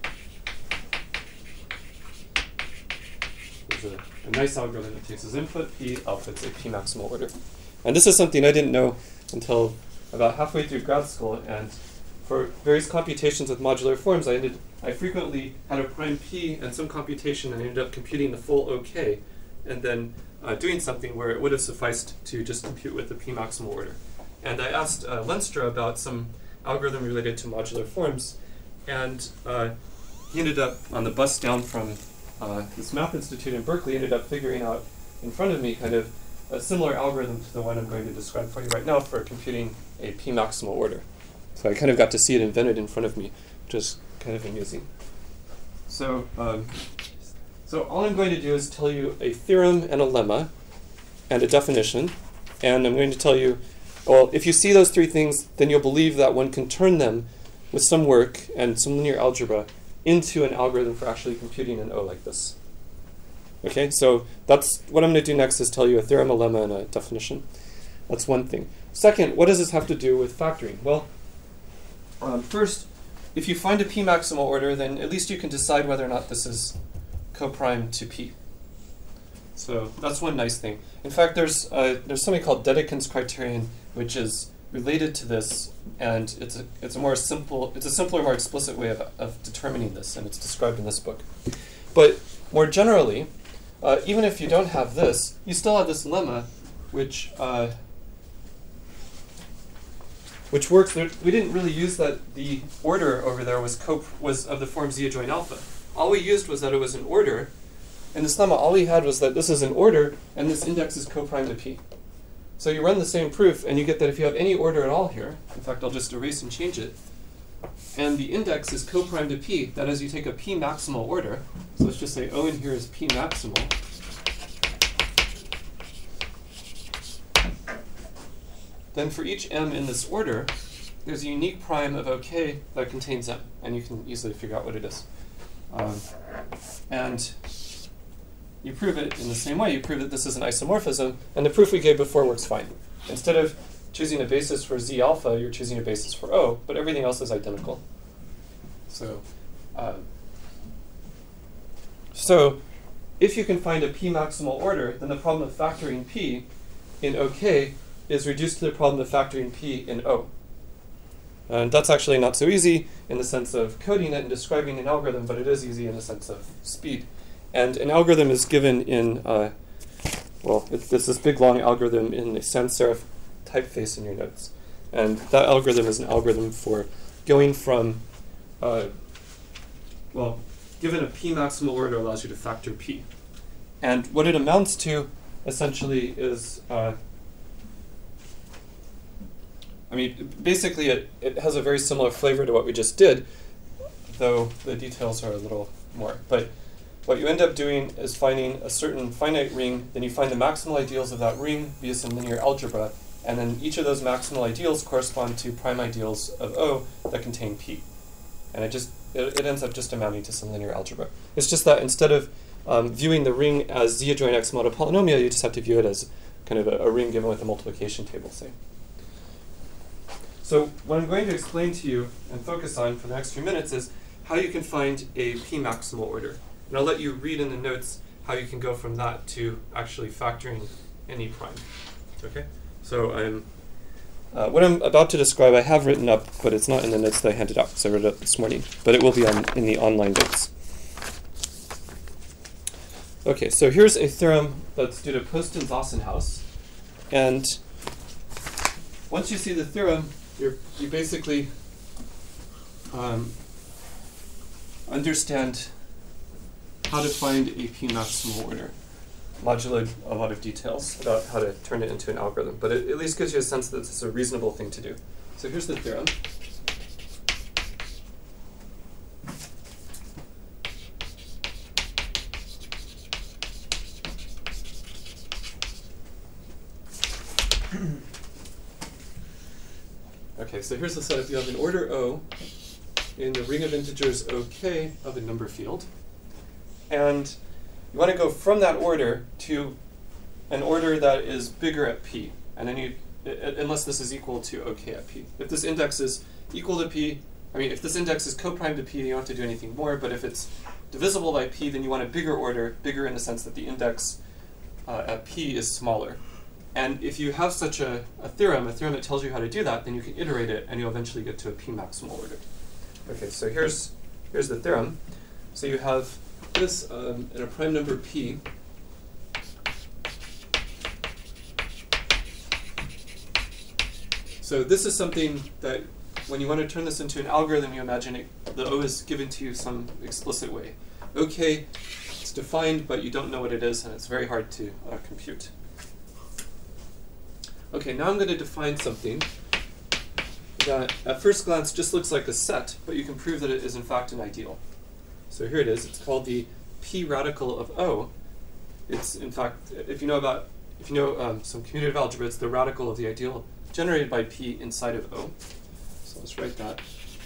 There's a, a nice algorithm that takes as input p, outputs a p maximal order. And this is something I didn't know until about halfway through grad school, and for various computations with modular forms, I ended I frequently had a prime p and some computation and I ended up computing the full OK, and then uh, doing something where it would have sufficed to just compute with the p maximal order. And I asked uh, Lenstra about some algorithm related to modular forms, and uh, he ended up, on the bus down from uh, this Math Institute in Berkeley, ended up figuring out in front of me kind of a similar algorithm to the one I'm going to describe for you right now for computing a p maximal order. So I kind of got to see it invented in front of me, which is kind of amusing. So, um, so all I'm going to do is tell you a theorem and a lemma and a definition, and I'm going to tell you, well, if you see those three things, then you'll believe that one can turn them with some work and some linear algebra into an algorithm for actually computing an O like this. Okay, so that's what I'm going to do next, is tell you a theorem, a lemma, and a definition. That's one thing. Second, what does this have to do with factoring? Well, um, first, if you find a p maximal order, then at least you can decide whether or not this is coprime to p. So that's one nice thing. In fact, there's uh, there's something called Dedekin's criterion, which is related to this, and it's a it's a more simple it's a simpler, more explicit way of of determining this, and it's described in this book. But more generally, uh, even if you don't have this, you still have this lemma, which uh, which works. There, we didn't really use that the order over there was cop was of the form z adjoint alpha. All we used was that it was an order. In this lemma, all we had was that this is an order, and this index is coprime to p. So you run the same proof, and you get that if you have any order at all here, in fact, I'll just erase and change it, and the index is co-prime to P. That is, you take a P maximal order. So let's just say O in here is P maximal. Then for each M in this order, there's a unique prime of OK that contains M, and you can easily figure out what it is. Um, and you prove it in the same way. You prove that this is an isomorphism, and the proof we gave before works fine. Instead of choosing a basis for Z alpha, you're choosing a basis for O, but everything else is identical. So, uh, so if you can find a P maximal order, then the problem of factoring P in OK is reduced to the problem of factoring P in O. And that's actually not so easy in the sense of coding it and describing an algorithm, but it is easy in the sense of speed. And an algorithm is given in, uh, well, it's, it's this big long algorithm in a sans serif typeface in your notes. And that algorithm is an algorithm for going from, uh, well, given a P maximal order allows you to factor P. And what it amounts to essentially is, uh, I mean, basically it, it has a very similar flavor to what we just did, though the details are a little more. But what you end up doing is finding a certain finite ring, then you find the maximal ideals of that ring via some linear algebra, and then each of those maximal ideals correspond to prime ideals of O that contain P. And it just it, it ends up just amounting to some linear algebra. It's just that instead of um, viewing the ring as Z adjoint X mod a polynomial, you just have to view it as kind of a, a ring given with a multiplication table, say. So what I'm going to explain to you and focus on for the next few minutes is how you can find a P maximal order. And I'll let you read in the notes how you can go from that to actually factoring any prime. Okay? So I'm, uh, what I'm about to describe I have written up, but it's not in the notes that I handed out, because I wrote it up this morning. But it will be on, in the online notes. Okay, so here's a theorem that's due to Post and Zassenhaus. And once you see the theorem, You're, you basically um, understand how to find a P maximal order, modulo a lot of details about how to turn it into an algorithm, but it at least gives you a sense that it's a reasonable thing to do. So here's the theorem. Okay, so here's the setup. You have an order O in the ring of integers OK of a number field. And you want to go from that order to an order that is bigger at P. And then you, I, unless this is equal to OK at P. If this index is equal to P, I mean, if this index is co-prime to P, you don't have to do anything more. But if it's divisible by P, then you want a bigger order, bigger in the sense that the index uh, at P is smaller. And if you have such a, a theorem, a theorem that tells you how to do that, then you can iterate it, and you'll eventually get to a P maximal order. Okay, so here's here's the theorem. So you have this um, in a prime number P. So this is something that when you want to turn this into an algorithm, you imagine it, the O is given to you some explicit way. Okay, it's defined, but you don't know what it is, and it's very hard to uh, compute. Okay, now I'm going to define something that at first glance just looks like a set, but you can prove that it is in fact an ideal. So here it is. It's called the P radical of O. It's in fact, if you know about, if you know um, some commutative algebra, it's the radical of the ideal generated by P inside of O. So let's write that.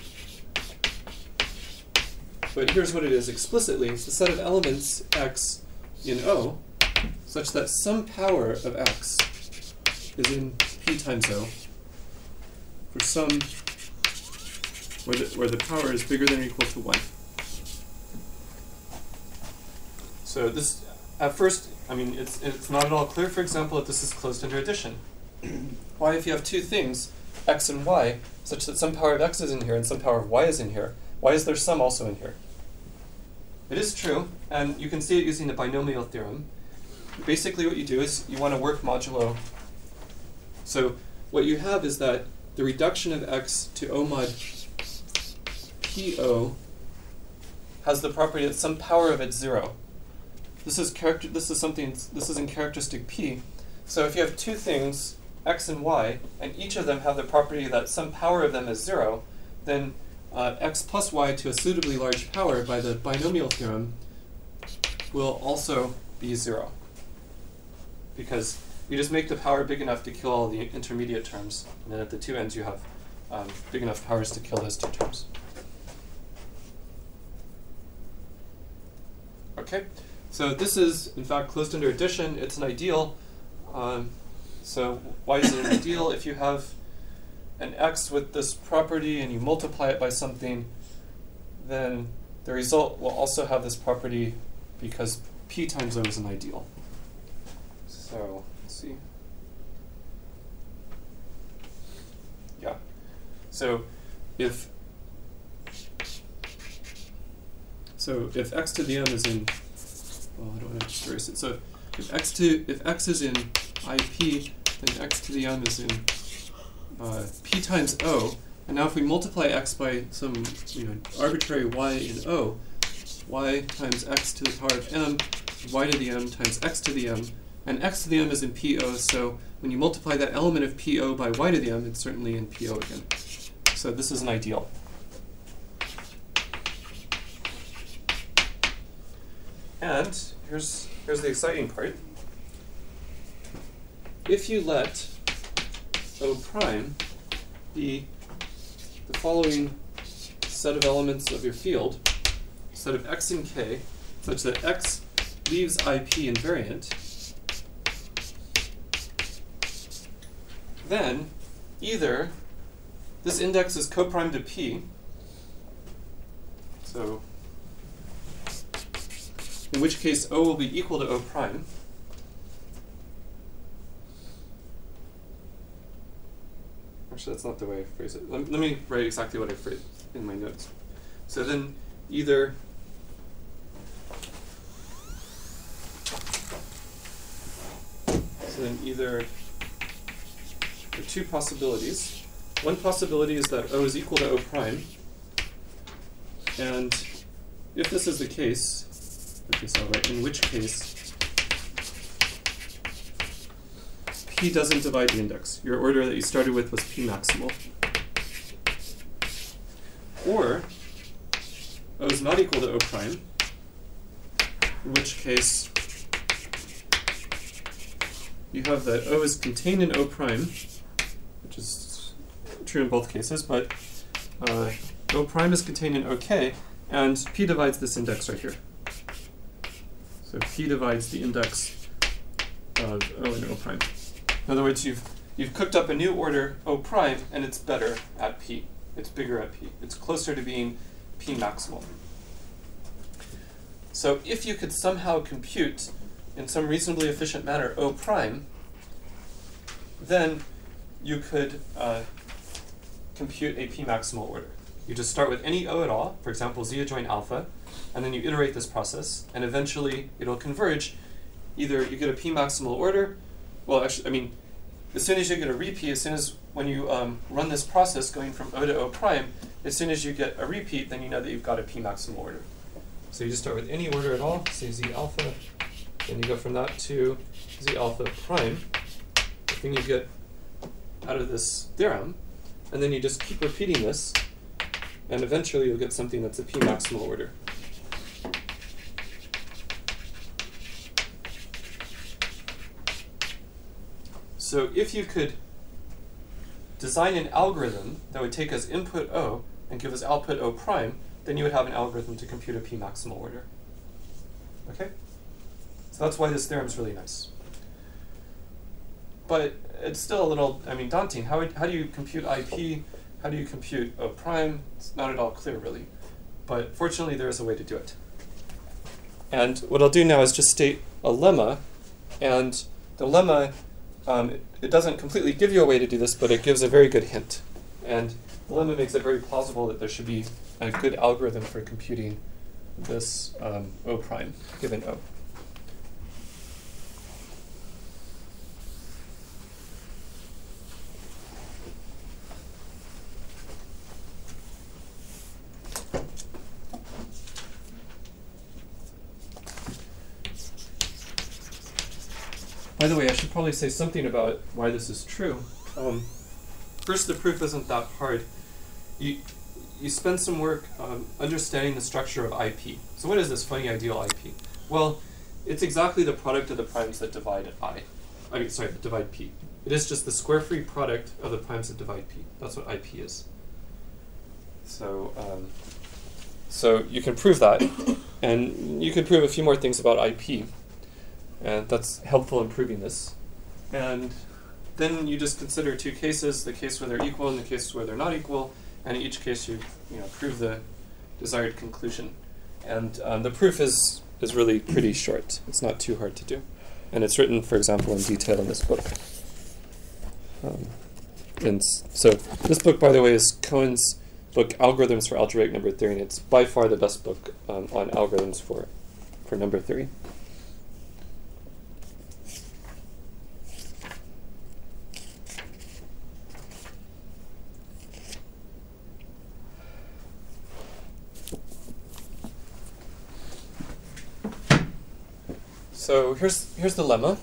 But here's what it is explicitly. It's the set of elements X in O such that some power of X is in P times O for some where the, where the power is bigger than or equal to one. So this, at first, I mean, it's, it's not at all clear, for example, that this is closed under addition. Why, if you have two things, X and Y, such that some power of X is in here and some power of Y is in here, why is there some also in here? It is true, and you can see it using the binomial theorem. Basically what you do is you want to work modulo. So what you have is that the reduction of X to O mod P O has the property that some power of it's zero. This is character. This is something. This is in characteristic P. So if you have two things, X and Y, and each of them have the property that some power of them is zero, then uh, x plus y to a suitably large power by the binomial theorem will also be zero. Because you just make the power big enough to kill all the intermediate terms, and then at the two ends you have um, big enough powers to kill those two terms. Okay, so this is in fact closed under addition. It's an ideal. Um, so why is it an ideal? If you have an x with this property and you multiply it by something, then the result will also have this property because p times O is an ideal. So let's see. Yeah. So if so if x to the m is in, well, I don't want to just erase it. So if x to if x is in I P, then x to the m is in uh, p times O. And now if we multiply x by some you know arbitrary y in O, y times x to the power of m, y to the m times x to the m, and x to the m is in P O, so when you multiply that element of P O by y to the m, it's certainly in P O again. So this is an ideal. And here's, here's the exciting part. If you let O prime be the following set of elements of your field, set of x and k, such that x leaves I P invariant, then either this index is coprime to P, so in which case O will be equal to O prime, actually that's not the way I phrase it. Let, let me write exactly what I phrased in my notes. So then either so then either there are two possibilities. One possibility is that O is equal to O prime, and if this is the case, okay, so I'll write in which case P doesn't divide the index. Your order that you started with was P maximal. Or O is not equal to O prime, in which case you have that O is contained in O prime, which is true in both cases, but uh, O prime is contained in OK, and P divides this index right here. So P divides the index of O and O prime. In other words, you've you've cooked up a new order O prime, and it's better at P. It's bigger at P. It's closer to being P maximal. So if you could somehow compute in some reasonably efficient manner O prime, then you could uh, compute a P maximal order. You just start with any O at all, for example, Z adjoint alpha, and then you iterate this process, and eventually it'll converge. Either you get a P maximal order, well, actually, I mean, as soon as you get a repeat, as soon as when you um, run this process going from O to O prime, as soon as you get a repeat, then you know that you've got a P maximal order. So you just start with any order at all, say Z alpha, then you go from that to Z alpha prime, the thing you get out of this theorem, and then you just keep repeating this, and eventually you'll get something that's a P maximal order. So if you could design an algorithm that would take as input O and give us output O prime, then you would have an algorithm to compute a P maximal order. Okay? So that's why this theorem is really nice. But it's still a little, I mean, daunting. How, would, how do you compute I P? How do you compute O prime? It's not at all clear, really. But fortunately, there is a way to do it. And what I'll do now is just state a lemma. And the lemma, um, it, it doesn't completely give you a way to do this, but it gives a very good hint. And the lemma makes it very plausible that there should be a good algorithm for computing this um, O prime, given O. By the way, I should probably say something about why this is true. Um, first, the proof isn't that hard. You you spend some work um, understanding the structure of I P. So what is this funny ideal I P? Well, it's exactly the product of the primes that divide I. I mean, sorry, that divide P. It is just the square-free product of the primes that divide P. That's what I P is. So, um, so you can prove that, and you can prove a few more things about I P, and that's helpful in proving this. And then you just consider two cases: the case where they're equal and the case where they're not equal. And in each case, you you know prove the desired conclusion. And um, the proof is is really pretty short. It's not too hard to do, and it's written, for example, in detail in this book. Um, and s- so this book, by the way, is Cohen's book, Algorithms for Algebraic Number Theory, and it's by far the best book um, on algorithms for for number theory. So here's here's the lemma.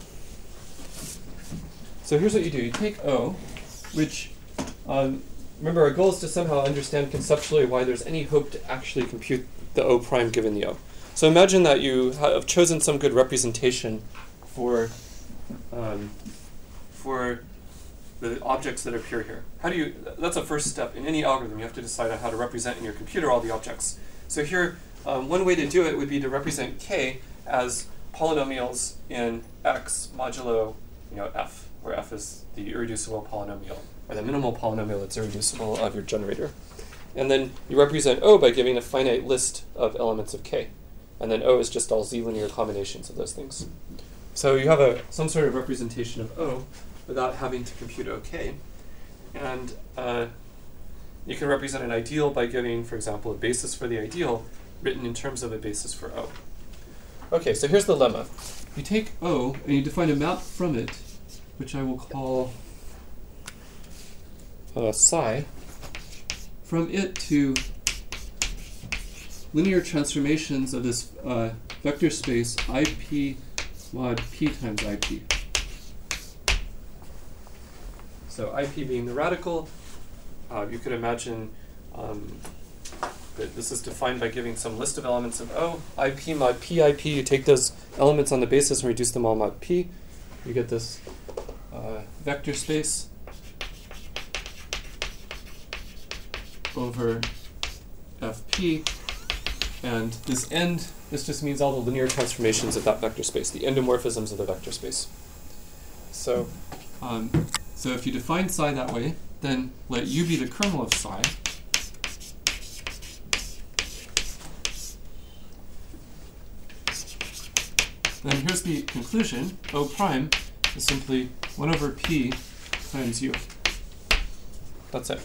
So here's what you do. You take O, which, um, remember our goal is to somehow understand conceptually why there's any hope to actually compute the O prime given the O. So imagine that you have chosen some good representation for um, for the objects that appear here. How do you, that's a first step. In any algorithm, you have to decide on how to represent in your computer all the objects. So here, um, one way to do it would be to represent K as polynomials in X modulo, you know, F, where F is the irreducible polynomial, or the minimal polynomial that's irreducible of your generator. And then you represent O by giving a finite list of elements of K. And then O is just all Z linear combinations of those things. So you have a some sort of representation of O without having to compute OK. And uh, you can represent an ideal by giving, for example, a basis for the ideal written in terms of a basis for O. Okay, so here's the lemma. You take O and you define a map from it, which I will call uh, psi, from it to linear transformations of this uh, vector space I P mod P times I P. So I P being the radical, uh, you could imagine um, that this is defined by giving some list of elements of O. I P mod P I P, you take those elements on the basis and reduce them all mod P. You get this uh, vector space over F P. And this end, this just means all the linear transformations of that vector space, the endomorphisms of the vector space. So, um, so if you define psi that way, then let U be the kernel of psi. Then here's the conclusion. O prime is simply one over P times U. That's it.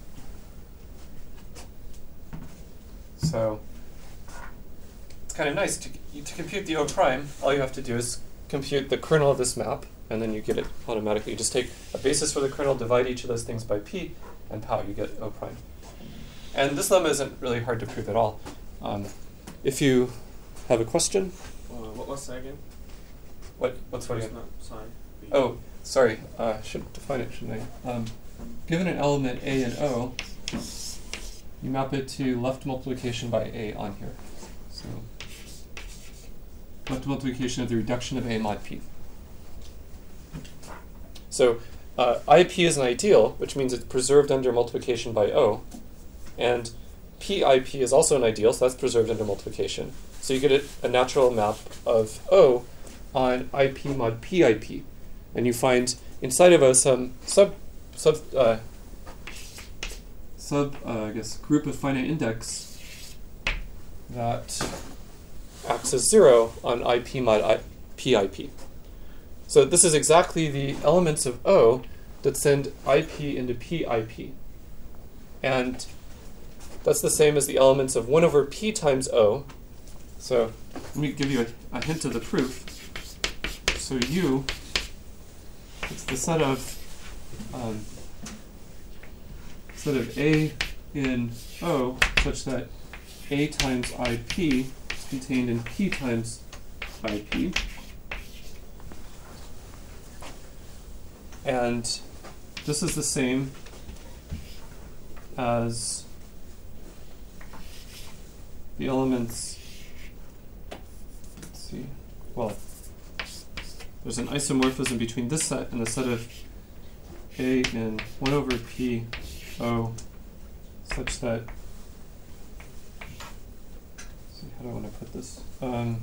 So it's kind of nice. To, to compute the O prime, all you have to do is compute the kernel of this map, and then you get it automatically. You just take a basis for the kernel, divide each of those things by P, and pow, you get O prime. And this lemma isn't really hard to prove at all. Um, if you have a question. Uh, what was that again? What? What's what It's again? not psi. Oh, sorry. Uh, I should define it, shouldn't I? Um, given an element A and O, you map it to left multiplication by A on here. So left multiplication of the reduction of A mod P. So uh, I P is an ideal, which means it's preserved under multiplication by O, and P I P is also an ideal, so that's preserved under multiplication. So you get a, a natural map of O on I P mod P I P, and you find inside of O some sub sub uh, sub uh, I guess group of finite index that acts as zero on I P mod I, P I P. So this is exactly the elements of O that send I P into P I P, and that's the same as the elements of one over P times O. So let me give you a, a hint of the proof. So U, it's the set of um, set of A in O such that A times I P is contained in P times I P. And this is the same as the elements, let's see, well, there's an isomorphism between this set and the set of A in one over P O such that, let's see, how do I want to put this? Um,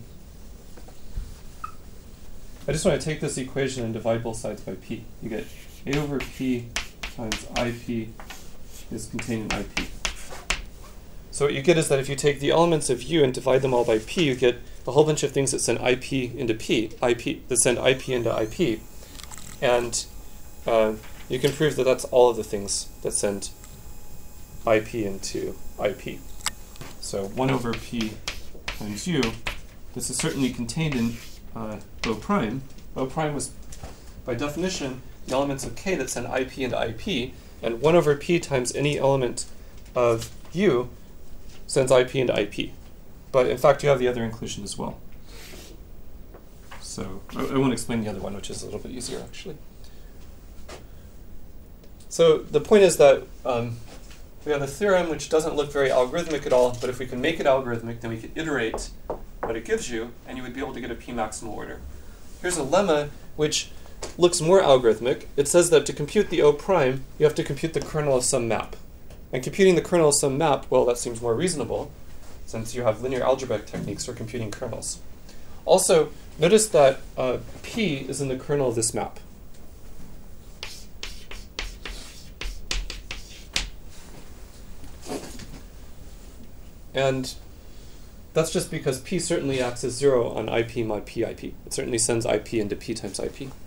I just want to take this equation and divide both sides by P. You get A over P times I P is contained in I P. So what you get is that if you take the elements of U and divide them all by P, you get a whole bunch of things that send I P into P, I P that send I P into I P. And uh, you can prove that that's all of the things that send I P into I P. So one over P times U, this is certainly contained in uh, O prime. O prime was, by definition, the elements of K that send I P into I P, and one over P times any element of U sends I P into I P. But in fact, you have the other inclusion as well. So I, I won't explain the other one, which is a little bit easier, actually. So the point is that um, we have a theorem which doesn't look very algorithmic at all, but if we can make it algorithmic, then we can iterate what it gives you, and you would be able to get a p-maximal order. Here's a lemma which looks more algorithmic. It says that to compute the O prime, you have to compute the kernel of some map. And computing the kernel of some map, well, that seems more reasonable, since you have linear algebraic techniques for computing kernels. Also, notice that uh, P is in the kernel of this map. And that's just because P certainly acts as zero on I P mod P I P. It certainly sends I P into P times I P.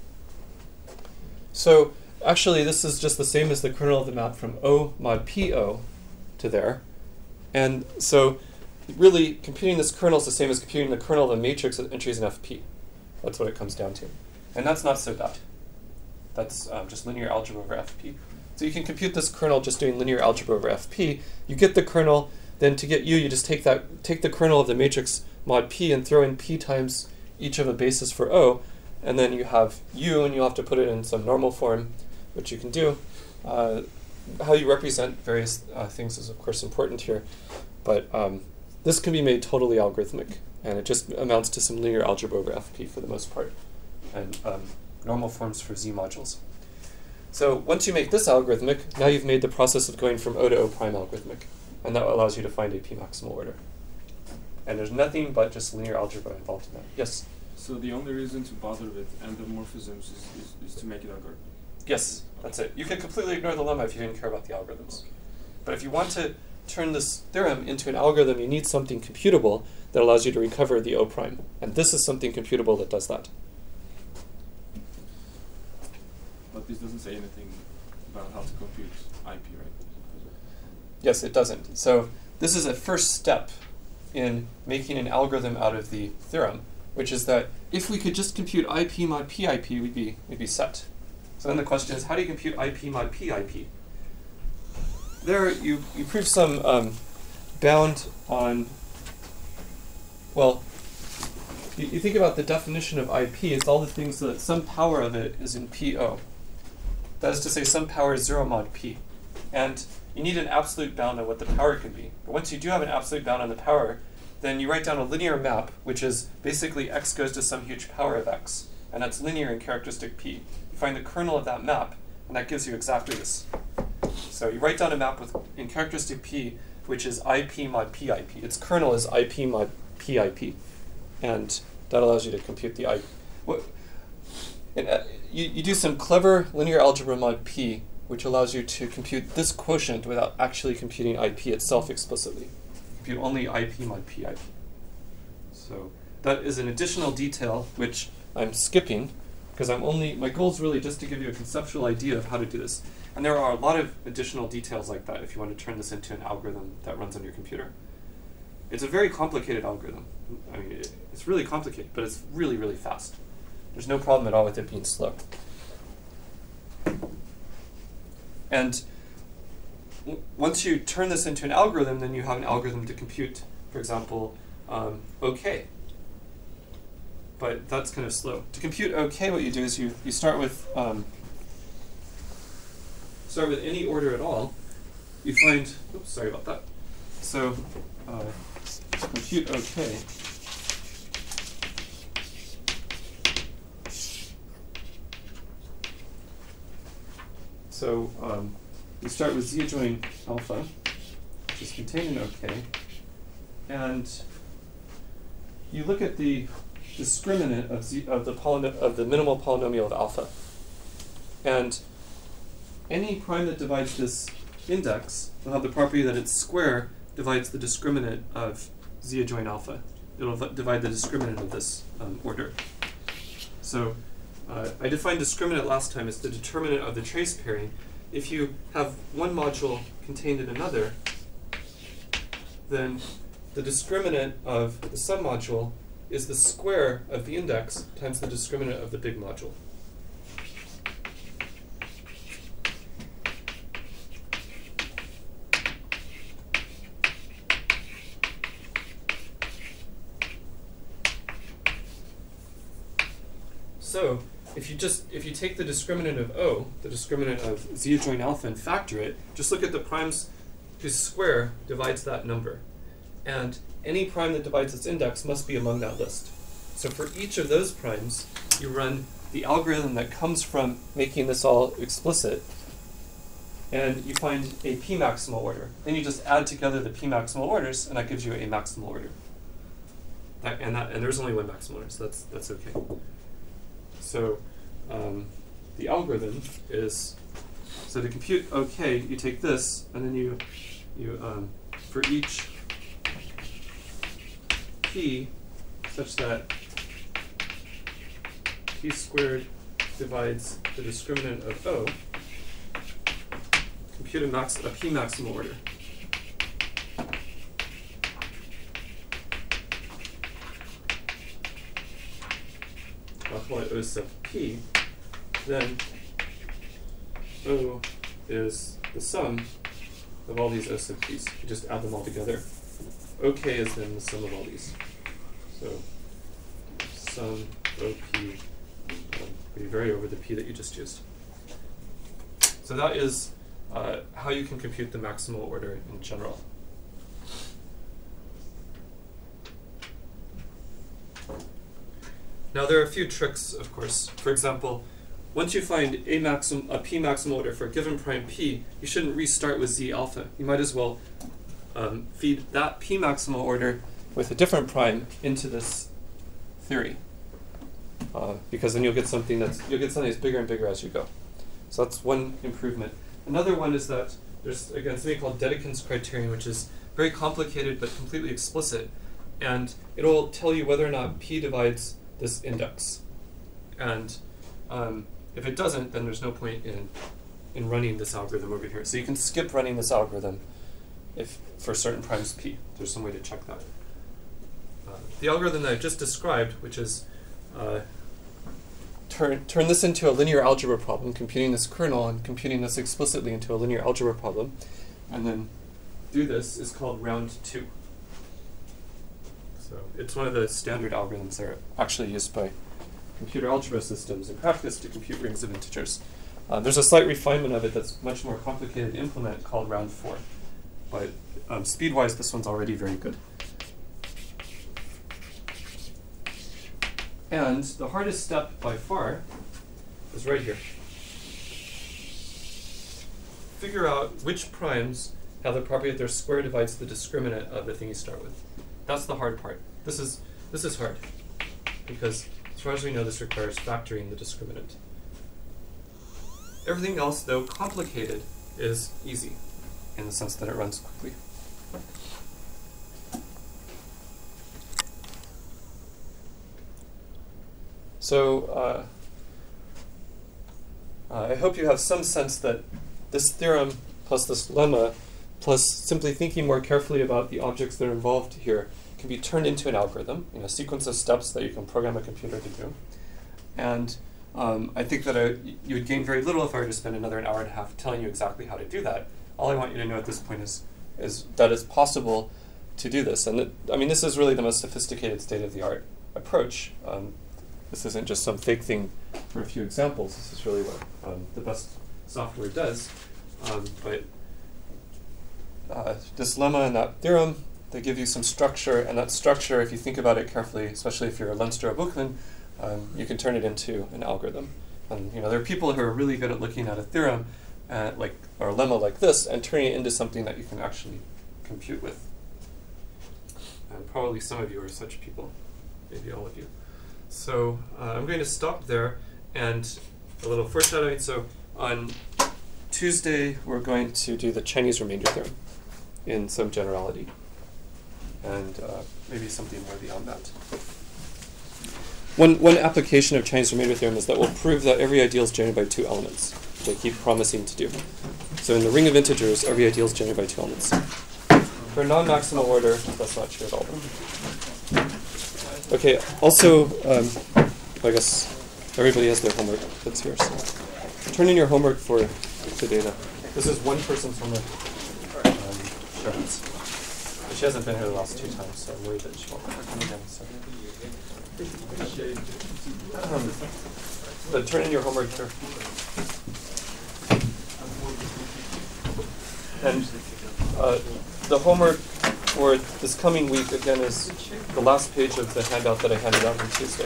So actually, this is just the same as the kernel of the map from O mod P O to there. And so really, computing this kernel is the same as computing the kernel of a matrix with entries in F P. That's what it comes down to. And that's not so bad. That's um, just linear algebra over F P. So you can compute this kernel just doing linear algebra over F P. You get the kernel. Then to get U, you just take that, take the kernel of the matrix mod P and throw in P times each of a basis for O, and then you have U, and you'll have to put it in some normal form, which you can do. Uh, how you represent various uh, things is, of course, important here, but um, this can be made totally algorithmic, and it just amounts to some linear algebra over F P for the most part, and um, normal forms for Z modules. So once you make this algorithmic, now you've made the process of going from O to O prime algorithmic. And that allows you to find a p-maximal order. And there's nothing but just linear algebra involved in that. Yes? So the only reason to bother with endomorphisms is, is, is to make it algorithmic? Yes, that's it. You can completely ignore the lemma if you didn't care about the algorithms. But if you want to turn this theorem into an algorithm, you need something computable that allows you to recover the O prime. And this is something computable that does that. But this doesn't say anything about how to compute I P, right? Yes, it doesn't. So this is a first step in making an algorithm out of the theorem, which is that if we could just compute I P mod P I P, we'd be, we'd be set. So then the question is, how do you compute I P mod P I P? There you, you prove some um, bound on, well, you, you think about the definition of I P, it's all the things so that some power of it is in P O. That is to say, some power is zero mod P. And you need an absolute bound on what the power can be. But once you do have an absolute bound on the power, then you write down a linear map, which is basically x goes to some huge power of x. And that's linear in characteristic P. You find the kernel of that map, and that gives you exactly this. So you write down a map with in characteristic P, which is I P mod P I P. Its kernel is I P mod P I P. And that allows you to compute the I. What, and, uh, you, you do some clever linear algebra mod P, which allows you to compute this quotient without actually computing I P itself explicitly. Compute only I P mod P I P. So that is an additional detail which I'm skipping because I'm only, my goal is really just to give you a conceptual idea of how to do this. And there are a lot of additional details like that if you want to turn this into an algorithm that runs on your computer. It's a very complicated algorithm. I mean, it, it's really complicated, but it's really, really fast. There's no problem at all with it being slow. And w once you turn this into an algorithm, then you have an algorithm to compute, for example, um, OK. But that's kind of slow. To compute OK, what you do is you, you start with um, start with any order at all. You find, oops, sorry about that. So uh, to compute OK, so um, we start with Z adjoint alpha, which is contained in OK, and you look at the discriminant of Z of the polyno- of the minimal polynomial of alpha, and any prime that divides this index will have the property that its square divides the discriminant of Z adjoint alpha. It'll v- divide the discriminant of this um, order. So uh, I defined discriminant last time as the determinant of the trace pairing. If you have one module contained in another, then the discriminant of the submodule is the square of the index times the discriminant of the big module. So if you just if you take the discriminant of O, the discriminant of Z adjoint alpha, and factor it, just look at the primes whose square divides that number. And any prime that divides its index must be among that list. So for each of those primes, you run the algorithm that comes from making this all explicit, and you find a p maximal order. Then you just add together the p maximal orders, and that gives you a maximal order. That, and that and there's only one maximal order, so that's that's okay. So um, the algorithm is, so to compute OK, you take this, and then you, you um, for each p such that p squared divides the discriminant of O, compute a, max, a p maximal order. I'll call it O sub p, then O is the sum of all these O sub p's. You just add them all together. OK is then the sum of all these. So sum O P will vary over the p that you just used. So that is uh, how you can compute the maximal order in general. Now there are a few tricks, of course. For example, once you find a maxim, a p maximal order for a given prime p, you shouldn't restart with Z alpha. You might as well um, feed that p maximal order with a different prime into this theory, uh, because then you'll get something that's you'll get something that's bigger and bigger as you go. So that's one improvement. Another one is that there's again something called Dedekind's criterion, which is very complicated but completely explicit, and it'll tell you whether or not p divides this index, and um, if it doesn't, then there's no point in in running this algorithm over here. So you can skip running this algorithm if for certain primes p. There's some way to check that. Uh, the algorithm that I just described, which is uh, turn turn this into a linear algebra problem, computing this kernel and computing this explicitly into a linear algebra problem, and then do this, is called round two. So it's one of the standard algorithms that are actually used by computer algebra systems in practice to compute rings of integers. Uh, there's a slight refinement of it that's much more complicated to implement called round four. But um, speed-wise, this one's already very good. And the hardest step by far is right here. Figure out which primes have the property that their square divides the discriminant of the thing you start with. That's the hard part. This is this is hard, because as far as we know, this requires factoring the discriminant. Everything else, though complicated, is easy, in the sense that it runs quickly. So uh, uh, I hope you have some sense that this theorem plus this lemma plus simply thinking more carefully about the objects that are involved here can be turned into an algorithm, you know, a sequence of steps that you can program a computer to do. And um, I think that I, you would gain very little if I were to spend another an hour and a half telling you exactly how to do that. All I want you to know at this point is, is that it's possible to do this. And that, I mean, this is really the most sophisticated state-of-the-art approach. Um, this isn't just some fake thing for a few examples. This is really what um, the best software does. Um, but uh, this lemma and that theorem they give you some structure, and that structure, if you think about it carefully, especially if you're a Leinster or Bookman, um, you can turn it into an algorithm. And you know, there are people who are really good at looking at a theorem, uh, like or a lemma like this, and turning it into something that you can actually compute with. And probably some of you are such people, maybe all of you. So uh, I'm going to stop there, and a little foreshadowing. So on Tuesday, we're going to do the Chinese remainder theorem in some generality, and uh, maybe something more beyond that. One, one application of Chinese remainder theorem is that we'll prove that every ideal is generated by two elements, which I keep promising to do. So in the ring of integers, every ideal is generated by two elements. For non-maximal order, that's not true at all. Okay, also, um, I guess everybody has their homework that's here. So turn in your homework for the data. This is one person's homework. Um, Sharon's. But she hasn't been here the last two times, so I'm worried that she won't come again. So. Um, but turn in your homework here. And uh, the homework for this coming week, again, is the last page of the handout that I handed out on Tuesday.